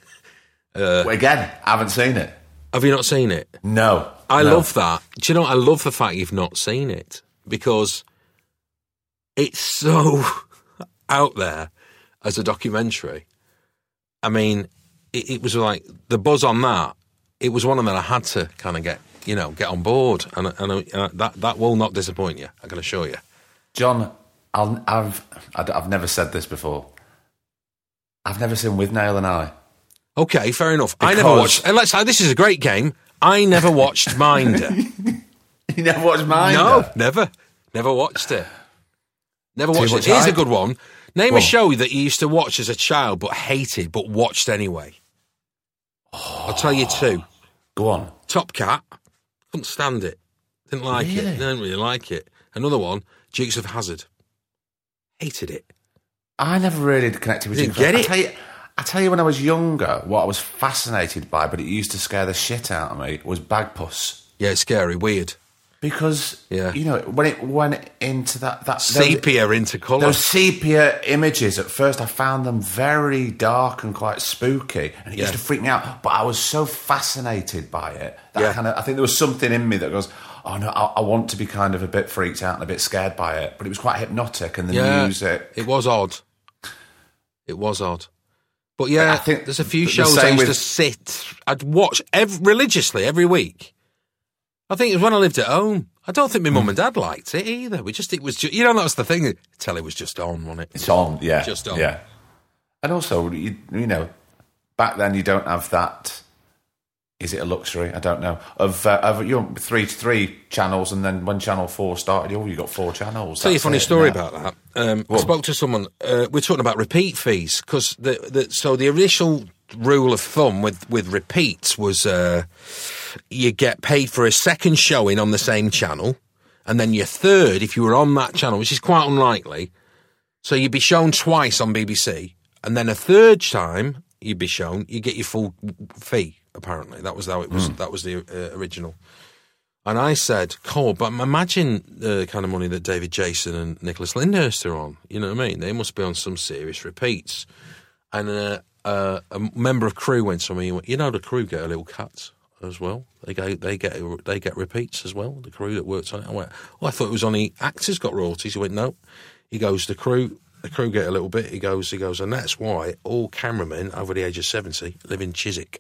Again, I haven't seen it. Have you not seen it? No. I love that. Do you know, I love the fact you've not seen it because it's so out there as a documentary. I mean, it was like the buzz on that. It was one of them that I had to kind of get on board, and that will not disappoint you. I can assure you, John. I've never said this before. I've never seen Withnail and I. Okay, fair enough. I never watched. And let's say this is a great game. I never watched Minder. You never watched Minder? No, never watched it. Never watched it. Here's a good one. Name a show that you used to watch as a child but hated but watched anyway. I'll tell you two. Go on. Top Cat. Couldn't stand it. Didn't like it. Didn't really like it. Another one, Dukes of Hazzard. Hated it. I never really connected with Didn't get it. I tell you, when I was younger, what I was fascinated by, but it used to scare the shit out of me, was Bagpuss. Yeah, it's scary, weird. Because, when it went into that sepia into colour. Those sepia images, at first I found them very dark and quite spooky, and it used to freak me out. But I was so fascinated by it that I think there was something in me that goes, oh no, I want to be kind of a bit freaked out and a bit scared by it. But it was quite hypnotic, and the music. It was odd. But I think there's a few shows I used to sit. I'd watch religiously every week. I think it was when I lived at home. I don't think my mum and dad liked it either. It was just, that was the thing. Telly was just on, wasn't it? It's on, yeah. Just on. Yeah. And also, you back then you don't have that. Is it a luxury? I don't know. Of 3 channels, and then when Channel 4 started, you got 4 channels. I'll tell you a funny story about that. I spoke to someone. We're talking about repeat fees because so the initial rule of thumb with repeats was you get paid for a second showing on the same channel, and then your third if you were on that channel, which is quite unlikely. So you'd be shown twice on BBC, and then a third time you'd be shown, you get your full fee. Apparently, that was how it was. That was the original. And I said, "Cool, but imagine the kind of money that David Jason and Nicholas Lyndhurst are on. You know what I mean? They must be on some serious repeats." And a member of crew went to me. He went, the crew get a little cut as well. They get repeats as well. The crew that works on it. I went, I thought it was only actors got royalties. He went, no. He goes, the crew the crew get a little bit. He goes, and that's why all cameramen over the age of 70 live in Chiswick.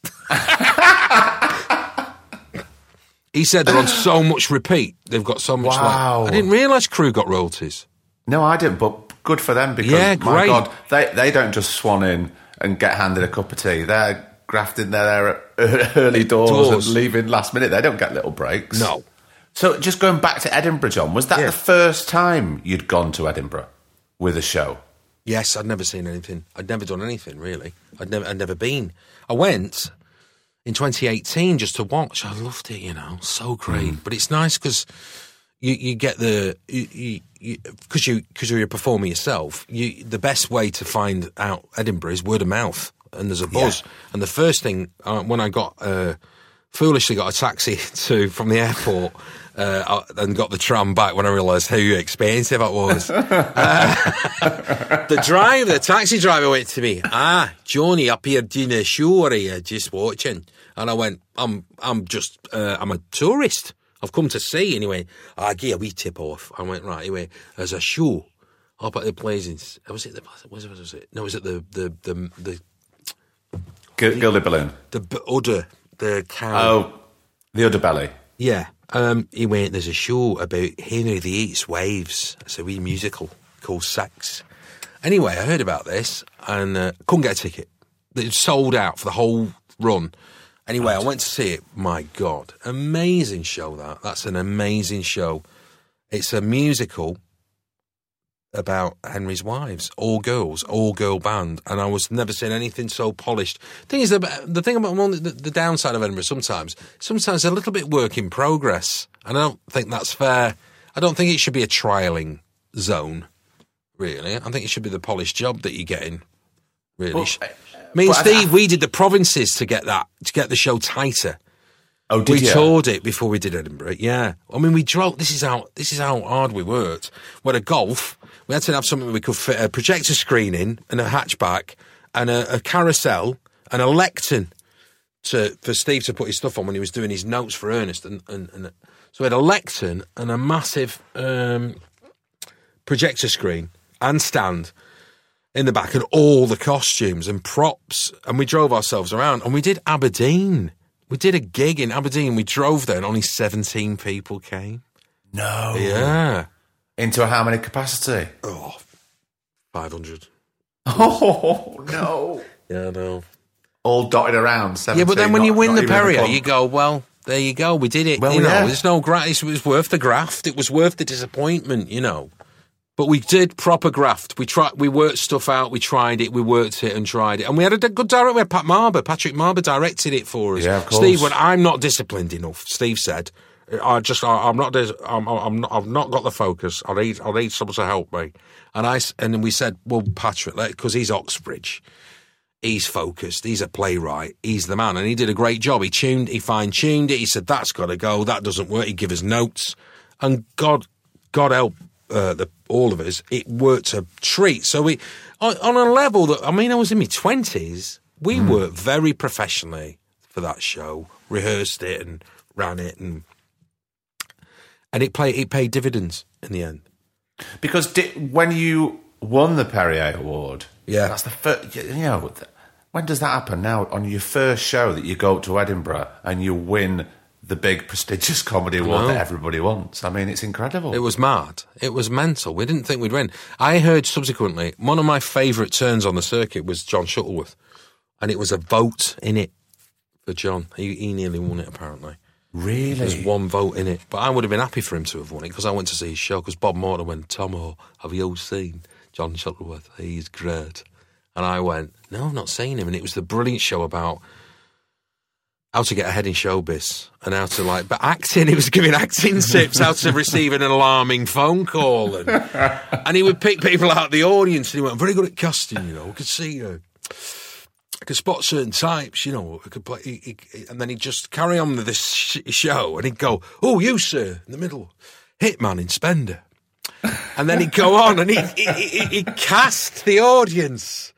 He said they're on so much repeat. They've got so much. Wow. I didn't realise crew got royalties. No, I didn't, but good for them because, Yeah, my great. God, they don't just swan in and get handed a cup of tea. They're grafting there at early doors and leaving last minute. They don't get little breaks. No. So just going back to Edinburgh, John, was that the first time you'd gone to Edinburgh with a show? Yes, I'd never seen anything. I'd never done anything, really. I'd never been. I went in 2018 just to watch. I loved it, you know, so great. But it's nice because you get the... Because you're a performer yourself, the best way to find out Edinburgh is word of mouth, and there's a buzz. Yeah. And the first thing, when I foolishly got a taxi from the airport and got the tram back when I realised how expensive it was. The taxi driver went to me, Johnny, up here doing a show, or are you just watching? And I went, I'm a tourist. I've come to see. And he went, I'll give a wee tip off. I went, right, anyway, there's a show up at the Blazing. Was it the Gilded Balloon? The udder, the cow. Oh, the udder belly. Yeah. He went, there's a show about Henry VIII's wives. It's a wee musical called Sex. Anyway, I heard about this and couldn't get a ticket. It sold out for the whole run. Anyway, I went to see it. My God, amazing show That's an amazing show. It's a musical about Henry's wives, all girl band, and I was never seen anything so polished. The thing about the downside of Edinburgh sometimes a little bit work in progress, and I don't think that's fair. I don't think it should be a trialling zone, really. I think it should be the polished job that you're getting, really. Me and Steve, we did the provinces to get the show tighter. Oh, did you? We toured it before we did Edinburgh. Yeah, I mean, we drove. This is how hard we worked. We had a Golf. We had to have something we could fit a projector screen in, and a hatchback, and a carousel, and a lectern for Steve to put his stuff on when he was doing his notes for Ernest. And so we had a lectern and a massive projector screen and stand in the back, and all the costumes and props, and we drove ourselves around, and we did Aberdeen. We did a gig in Aberdeen. We drove there, and only 17 people came. No. Yeah. Into how many capacity? 500. Oh, no. Yeah, no. All dotted around, 17. Yeah, but then when you win the Perrier, you go, well, there you go, we did it. Well, you know, there's no graft. It was worth the graft. It was worth the disappointment, you know. But we did proper graft. We worked stuff out. We tried it. We worked it and tried it. And we had a good director. We had Patrick Marber directed it for us. Yeah, of course. Steve went, I'm not disciplined enough. Steve said, I've not got the focus. I need someone to help me. And then we said, well, Patrick, because he's Oxbridge. He's focused. He's a playwright. He's the man. And he did a great job. He fine-tuned it. He said, that's got to go. That doesn't work. He'd give us notes. And God help all of us, it worked a treat. So we, on a level that, I mean, I was in my 20s, we worked very professionally for that show, rehearsed it and ran it, and it paid dividends in the end. Because when you won the Perrier Award, that's the first, you know, when does that happen now? On your first show that you go up to Edinburgh and you win the big prestigious comedy award that everybody wants. I mean, it's incredible. It was mad. It was mental. We didn't think we'd win. I heard subsequently, one of my favourite turns on the circuit was John Shuttleworth, and it was a vote in it for John. He nearly won it, apparently. Really? There's one vote in it. But I would have been happy for him to have won it, because I went to see his show, because Bob Mortimer went, Tomo, have you all seen John Shuttleworth? He's great. And I went, no, I've not seen him. And it was the brilliant show about how to get ahead in showbiz and how to but acting, he was giving acting tips, how to receive an alarming phone call. And he would pick people out of the audience, and he went, I'm very good at casting, you know, I could see, I could spot certain types, you know, I could play, and then he'd just carry on with this show, and he'd go, oh, you, sir, in the middle, Hitman in Spender. And then he'd go on, and he'd cast the audience.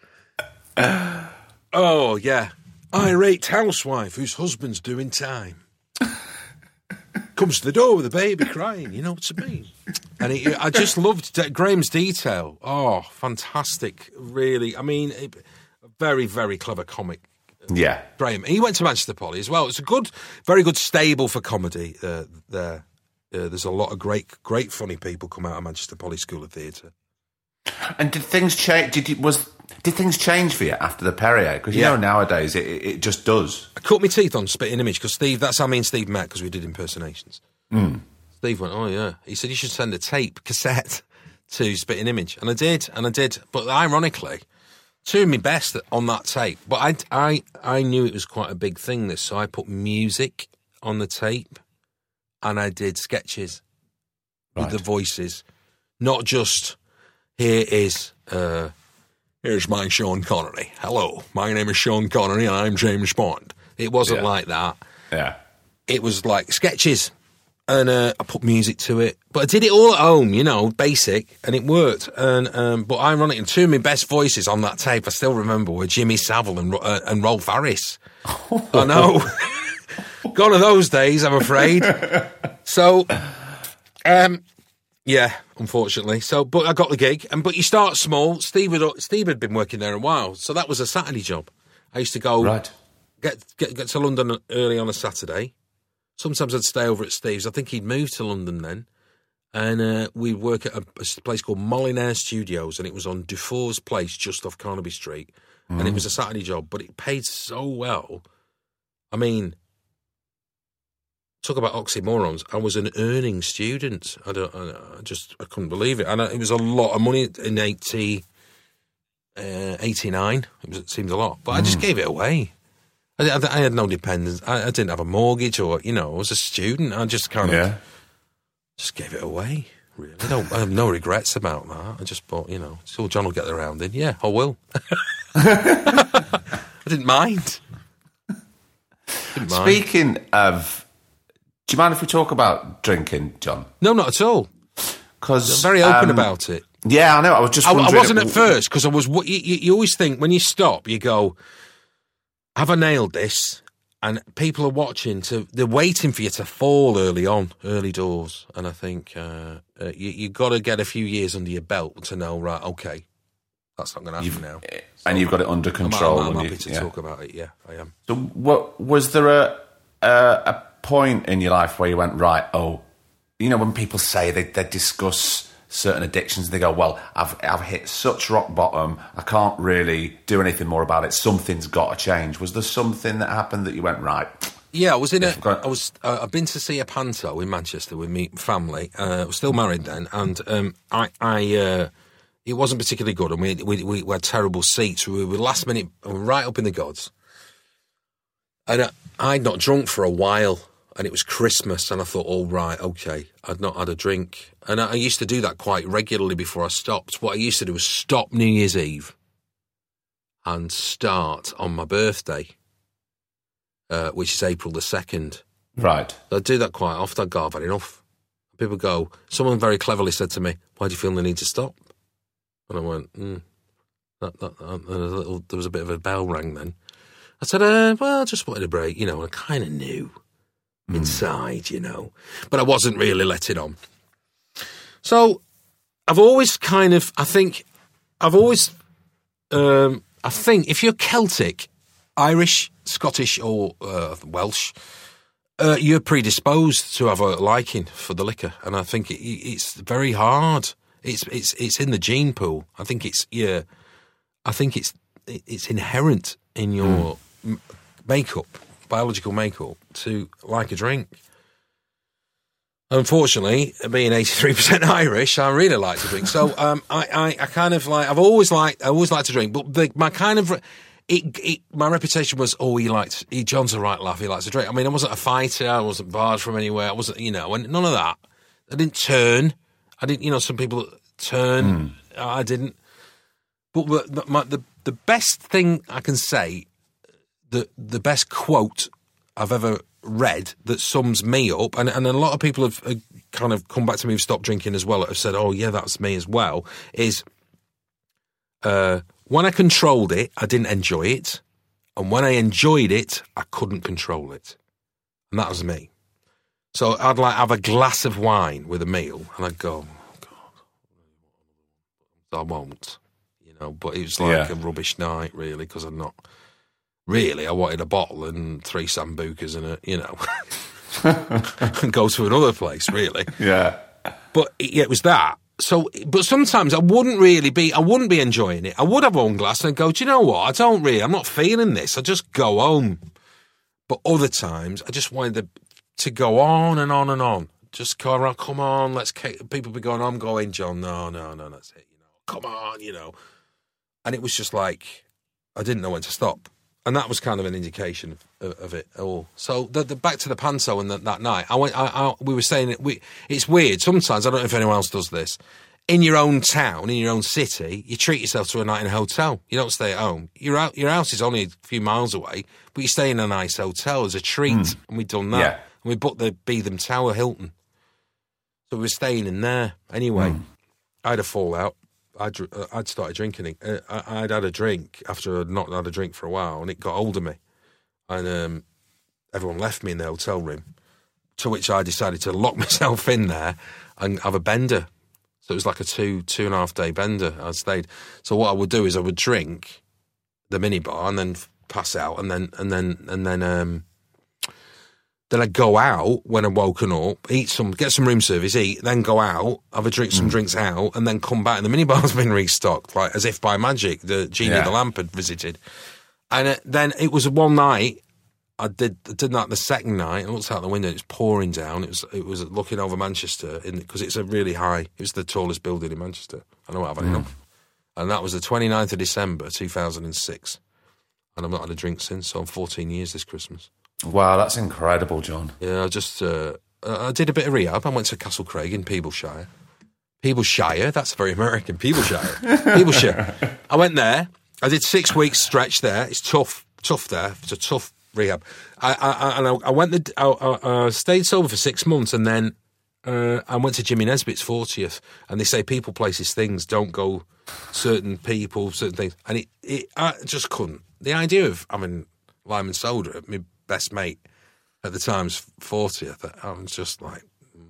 Oh, yeah. Irate housewife whose husband's doing time. comes to the door with a baby crying, you know what I mean? And I just loved Graham's detail. Oh, fantastic, really. I mean, very, very clever comic. Yeah. Graham. He went to Manchester Poly as well. It's a very good stable for comedy there. There's a lot of great funny people come out of Manchester Poly School of Theatre. And did things change? Did things change for you after the Perrier? Because you know nowadays it just does. I cut my teeth on Spitting Image because that's how me and Steve met, because we did impersonations. Steve went, oh yeah. He said you should send a cassette to Spitting Image, and I did. But ironically, two of my best on that tape. But I knew it was quite a big thing, this, so I put music on the tape, and I did sketches with the voices, not just here's my Sean Connery. Hello, my name is Sean Connery, and I'm James Bond. It wasn't like that. Yeah, it was like sketches, and I put music to it. But I did it all at home, you know, basic, and it worked. And but ironically, two of my best voices on that tape, I still remember, were Jimmy Savile and Rolf Harris. I know. Gone are those days, I'm afraid. So, yeah, unfortunately. So, but I got the gig, but you start small. Steve had been working there a while, so that was a Saturday job. I used to go get to London early on a Saturday. Sometimes I'd stay over at Steve's. I think he'd moved to London then, and we'd work at a place called Molyneux Studios, and it was on Dufour's Place, just off Carnaby Street, and it was a Saturday job, but it paid so well. I mean, talk about oxymorons. I was an earning student. I couldn't believe it. And it was a lot of money in 89. It seemed a lot. But I just gave it away. I had no dependence. I didn't have a mortgage or, you know, I was a student. I just kind of just gave it away, really. I have no regrets about that. I just thought, you know, so John will get the round in. Yeah, I will. I didn't mind. Speaking of... Do you mind if we talk about drinking, John? No, not at all. Because I'm very open about it. Yeah, I know. I was just wondering. I wasn't at first, because I was. You always think when you stop, you go, "Have I nailed this?" And people are watching. They're waiting for you to fall early doors. And I think you got to get a few years under your belt to know, right? Okay, that's not going to happen now. And you've got it under control. I'm happy to talk about it. Yeah, I am. So, what was there a point in your life where you went, right, you know, when people say they discuss certain addictions, they go, well, I've hit such rock bottom, I can't really do anything more about it, something's got to change. Was there something that happened that you went, right? Yeah, I've been to see a panto in Manchester with me family. I was still married then, and it wasn't particularly good, and we had terrible seats. We were last minute, right up in the gods. And I'd not drunk for a while, and it was Christmas, and I thought, oh, right, okay, I'd not had a drink. And I used to do that quite regularly before I stopped. What I used to do was stop New Year's Eve and start on my birthday, which is April the 2nd. Right. So I'd do that quite often. I'd go, I've had enough. People go, someone very cleverly said to me, why do you feel the need to stop? And I went, there was a bit of a bell rang then. I said, well, I just wanted a break, you know, I kind of knew inside, you know, but I wasn't really letting on. So I've always I think if you're Celtic, Irish, Scottish or Welsh, you're predisposed to have a liking for the liquor. And I think it's very hard. It's in the gene pool. I think it's inherent in your makeup, biological makeup, to like a drink. Unfortunately, being 83% Irish, I really like to drink. So I kind of like, I always like to drink, but my reputation was, John's a right laugh, he likes to drink. I mean, I wasn't a fighter, I wasn't barred from anywhere, I wasn't, you know, and none of that. I didn't turn. I didn't, you know, some people turn. I didn't. But the best thing I can say, the best quote I've ever read that sums me up, and a lot of people have kind of come back to me who've stopped drinking as well, have said, oh yeah, that's me as well, is when I controlled it, I didn't enjoy it, and when I enjoyed it, I couldn't control it. And that was me. So I'd like have a glass of wine with a meal, and I'd go, oh, God, I won't, you know. But it was like a rubbish night, really, because I'm not really. I wanted a bottle and 3 sambucas and and go to another place, really. Yeah. But it was that. So, but sometimes I wouldn't be enjoying it. I would have one glass and I'd go, do you know what? I'm not feeling this. I just go home. But other times I just wanted to go on and on and on. Just go around, come on, people be going, I'm going, John. No, that's it. You know, come on, you know. And it was just like, I didn't know when to stop. And that was kind of an indication of it all. So the back to the Panto and that night, we were saying it's weird. Sometimes, I don't know if anyone else does this, in your own town, in your own city, you treat yourself to a night in a hotel. You don't stay at home. Your house is only a few miles away, but you stay in a nice hotel as a treat. And we'd done that. Yeah. And we booked the Beetham Tower Hilton. So we were staying in there. Anyway, I had a fallout. I'd started drinking. I'd had a drink after I'd not had a drink for a while, and it got hold of me. And everyone left me in the hotel room, to which I decided to lock myself in there and have a bender. So it was like a 2.5 day bender. I stayed. So what I would do is I would drink the minibar and then pass out, and then I'd go out when I'd woken up, get some room service, eat, then go out, have a drink, some drinks out, and then come back. And the minibar's been restocked, like as if by magic. The genie of the lamp had visited. And then it was one night. I did that the second night. I looked out the window. It was pouring down. It was looking over Manchester because it's a really high. It was the tallest building in Manchester. I know I've had enough. And that was the 29th of December 2006. And I've not had a drink since. So I'm 14 years this Christmas. Wow, that's incredible, John. Yeah, I did a bit of rehab. I went to Castle Craig in Peebleshire. Peebleshire, that's very American. Peebleshire. I went there. I did 6 weeks stretch there. It's tough there. It's a tough rehab. I stayed sober for 6 months, and then I went to Jimmy Nesbitt's 40th, and they say people, places, things, don't go certain people, certain things. And I just couldn't. The idea of having lime and soda at my best mate at the time's 40th, I was just like,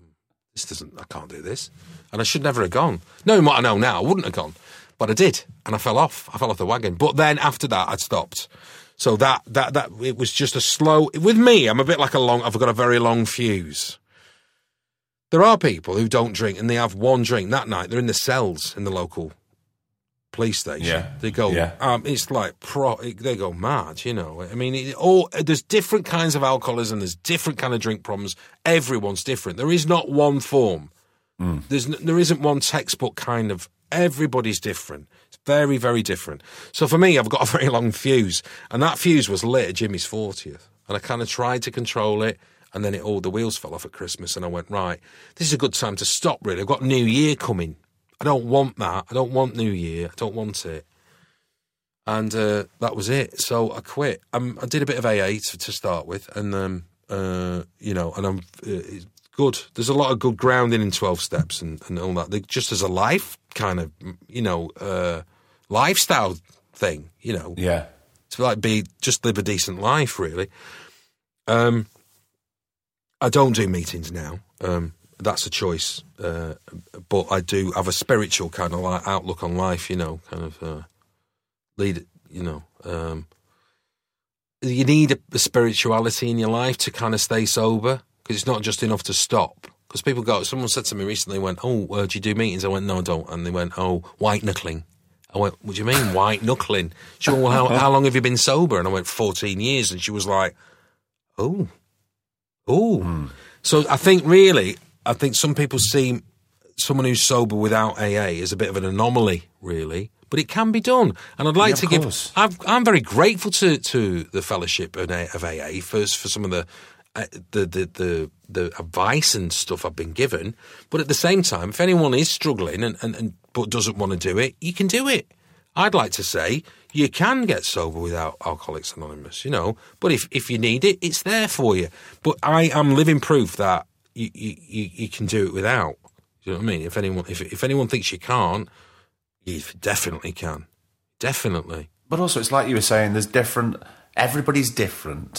I can't do this. And I should never have gone. Knowing what I know now, I wouldn't have gone. But I did, and I fell off the wagon. But then after that, I'd stopped. So that it was just a slow. With me, I'm a bit like I've got a very long fuse. There are people who don't drink, and they have one drink that night. They're in the cells in the local police station. Yeah. They go. Yeah. It's like they go mad. You know. I mean, there's different kinds of alcoholism. There's different kind of drink problems. Everyone's different. There is not one form. There isn't one textbook kind of. Everybody's different. It's very, very different. So for me, I've got a very long fuse, and that fuse was lit at Jimmy's 40th, and I kind of tried to control it, and then the wheels fell off at Christmas, and I went, right, this is a good time to stop, really. I've got New Year coming. I don't want that. I don't want New Year. I don't want it. And that was it. So I quit. I did a bit of AA to start with, and, you know, and I'm... good. There's a lot of good grounding in 12 steps and all that. Just as a life kind of, you know, lifestyle thing, you know. Yeah. To like just live a decent life, really. I don't do meetings now. That's a choice. But I do have a spiritual kind of outlook on life, you know, kind of lead, you know. You need a spirituality in your life to kind of stay sober. Because it's not just enough to stop. Because people go, someone said to me recently, do you do meetings? I went, no, I don't. And they went, white knuckling. I went, what do you mean, white knuckling? She went, well, how long have you been sober? And I went, 14 years. And she was like, oh. So I think some people see someone who's sober without AA as a bit of an anomaly, really. But it can be done. And I'd like to give, I'm very grateful to the fellowship of AA for some of the advice and stuff I've been given, but at the same time, if anyone is struggling and but doesn't want to do it, you can do it. I'd like to say you can get sober without Alcoholics Anonymous, you know. But if you need it, it's there for you. But I am living proof that you can do it without. You know what I mean? If anyone thinks you can't, you definitely can. Definitely. But also, it's like you were saying. Everybody's different.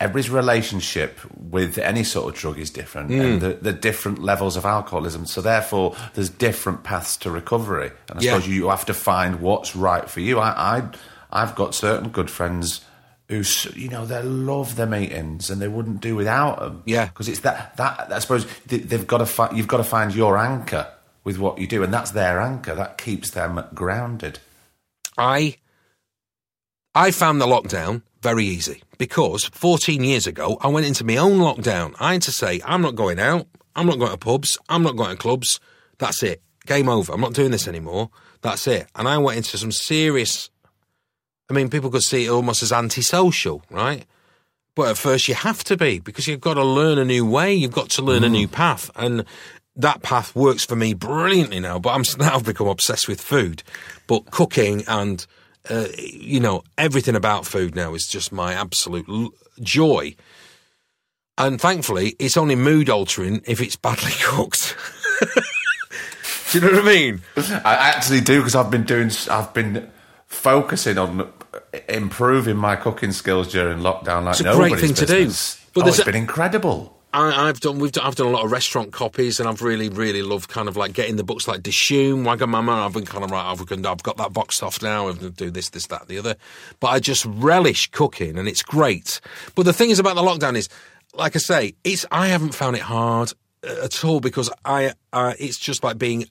everybody's relationship with any sort of drug is different, and the different levels of alcoholism. So therefore, there's different paths to recovery, and I suppose you have to find what's right for you. I've got certain good friends who, you know, they love their meetings and they wouldn't do without them. Yeah, because it's that I suppose they've got to you've got to find your anchor with what you do, and that's their anchor that keeps them grounded. I found the lockdown very easy because 14 years ago, I went into my own lockdown. I had to say, I'm not going out. I'm not going to pubs. I'm not going to clubs. That's it. Game over. I'm not doing this anymore. That's it. And I went into some serious, I mean, people could see it almost as antisocial, right? But at first you have to be, because you've got to learn a new way. You've got to learn a new path. And that path works for me brilliantly now. But I've become obsessed with food. But cooking and, you know, everything about food now is just my absolute joy. And thankfully, it's only mood altering if it's badly cooked. Do you know what I mean? I actually do, because I've been focusing on improving my cooking skills during lockdown. Like, it's a great thing business. To do. But it's been incredible. I've done a lot of restaurant copies, and I've really, really loved kind of like getting the books like Dishoom, Wagamama. I've been kind of I've got that boxed off now. I'm going to do this, that, the other. But I just relish cooking, and it's great. But the thing is about the lockdown is, like I say, I haven't found it hard at all, because it's just like being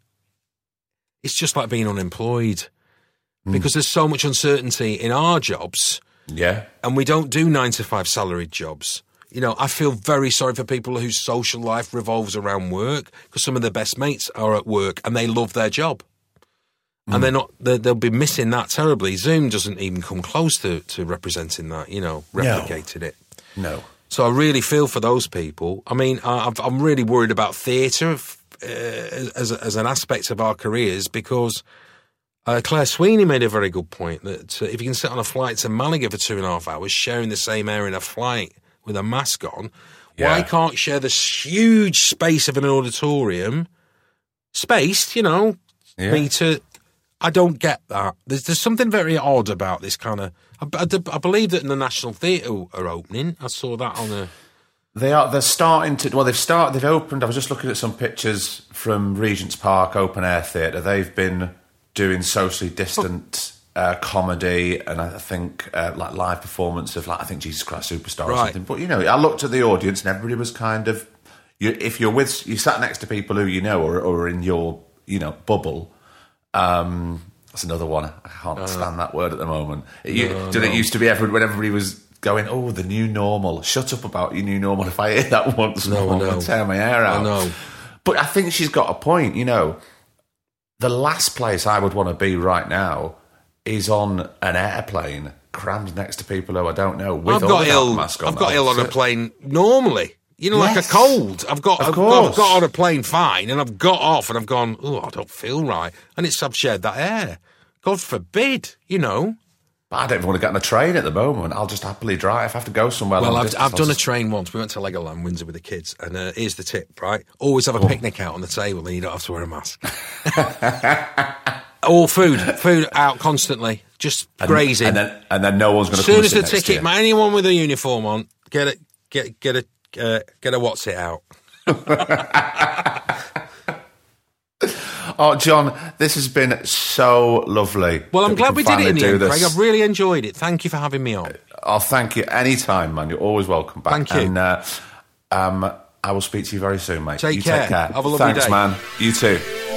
unemployed, because there's so much uncertainty in our jobs. Yeah, and we don't do 9-to-5 salaried jobs. You know, I feel very sorry for people whose social life revolves around work, because some of their best mates are at work and they love their job. And they'll be missing that terribly. Zoom doesn't even come close to representing that, you know, replicating it. No. So I really feel for those people. I mean, I'm really worried about theatre as an aspect of our careers, because Claire Sweeney made a very good point that if you can sit on a flight to Malaga for 2.5 hours, sharing the same air in a flight with a mask on, why can't share this huge space of an auditorium, spaced, you know, I don't get that. There's something very odd about this kind of, I believe that in the National Theatre are opening. I saw that on a... They're starting to, well, they've opened, I was just looking at some pictures from Regent's Park Open Air Theatre. They've been doing socially distant comedy, and I think like live performance of, like, I think Jesus Christ Superstar or something. But, you know, I looked at the audience and everybody was kind of, if you sat next to people who you know or in your, you know, bubble. That's another one. I can't stand that word at the moment. It used to be when everybody was going, oh, the new normal. Shut up about your new normal. If I hear that once more, I'll tear my hair out. I know. But I think she's got a point, you know. The last place I would want to be right now is on an airplane, crammed next to people who I don't know, with or without mask on. I've got ill on a plane normally. You know, like a cold. I've got on a plane fine, and I've got off, and I've gone, oh, I don't feel right. And I've shared that air. God forbid, you know. But I don't even want to get on a train at the moment. I'll just happily drive. If I have to go somewhere. Well, I've done a train once. We went to Legoland, Windsor, with the kids. And here's the tip, right? Always have a picnic out on the table, and you don't have to wear a mask. Or food out constantly, just grazing. And then no one's going to come. As soon as the ticket, anyone with a uniform on, get a what's it out. Oh, John, this has been so lovely. Well, I'm glad we did it in the end, Craig. I've really enjoyed it. Thank you for having me on. Oh, thank you. Anytime, man. You're always welcome back. Thank you. And I will speak to you very soon, mate. Take care. Have a lovely day. Thanks, man. You too.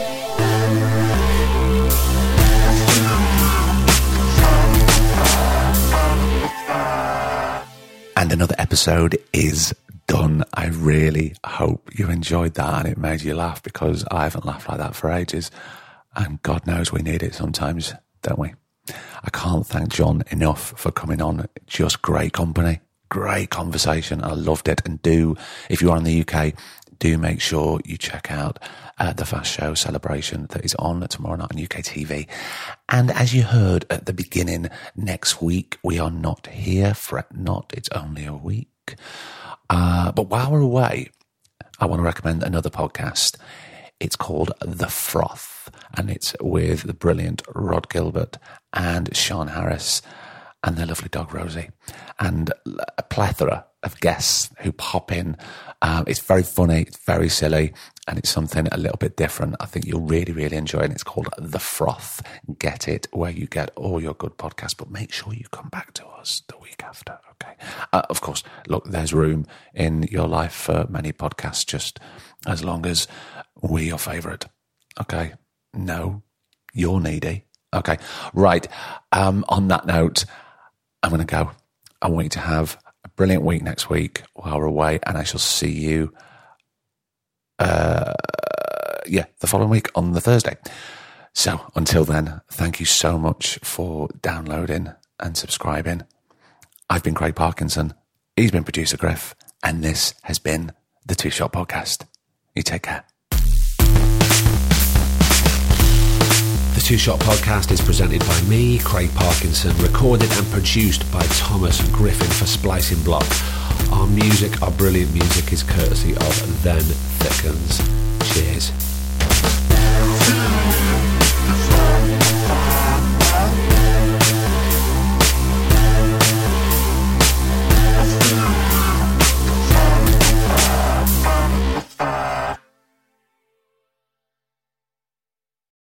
And another episode is done. I really hope you enjoyed that and it made you laugh, because I haven't laughed like that for ages. And God knows we need it sometimes, don't we? I can't thank John enough for coming on. Just great company, great conversation. I loved it. And if you are in the UK, do make sure you check out the Fast Show celebration that is on tomorrow night on UK TV. And as you heard at the beginning, next week we are not here. Fret not, it's only a week. But while we're away, I want to recommend another podcast. It's called The Froth, and it's with the brilliant Rod Gilbert and Sean Harris and their lovely dog Rosie, and a plethora of guests who pop in. It's very funny, it's very silly, and it's something a little bit different. I think you'll really, really enjoy it. It's called The Froth. Get it where you get all your good podcasts, but make sure you come back to us the week after, okay? Of course, look, there's room in your life for many podcasts, just as long as we're your favourite, okay? No, you're needy. Okay, right. On that note, I'm going to go. I want you to have a brilliant week next week while we're away, and I shall see you, the following week on the Thursday. So until then, thank you so much for downloading and subscribing. I've been Craig Parkinson. He's been producer Griff, and this has been the Two Shot Podcast. You take care. The Two Shot Podcast is presented by me, Craig Parkinson, recorded and produced by Thomas Griffin for Splicing Block. Our brilliant music is courtesy of Then Thickens. Cheers.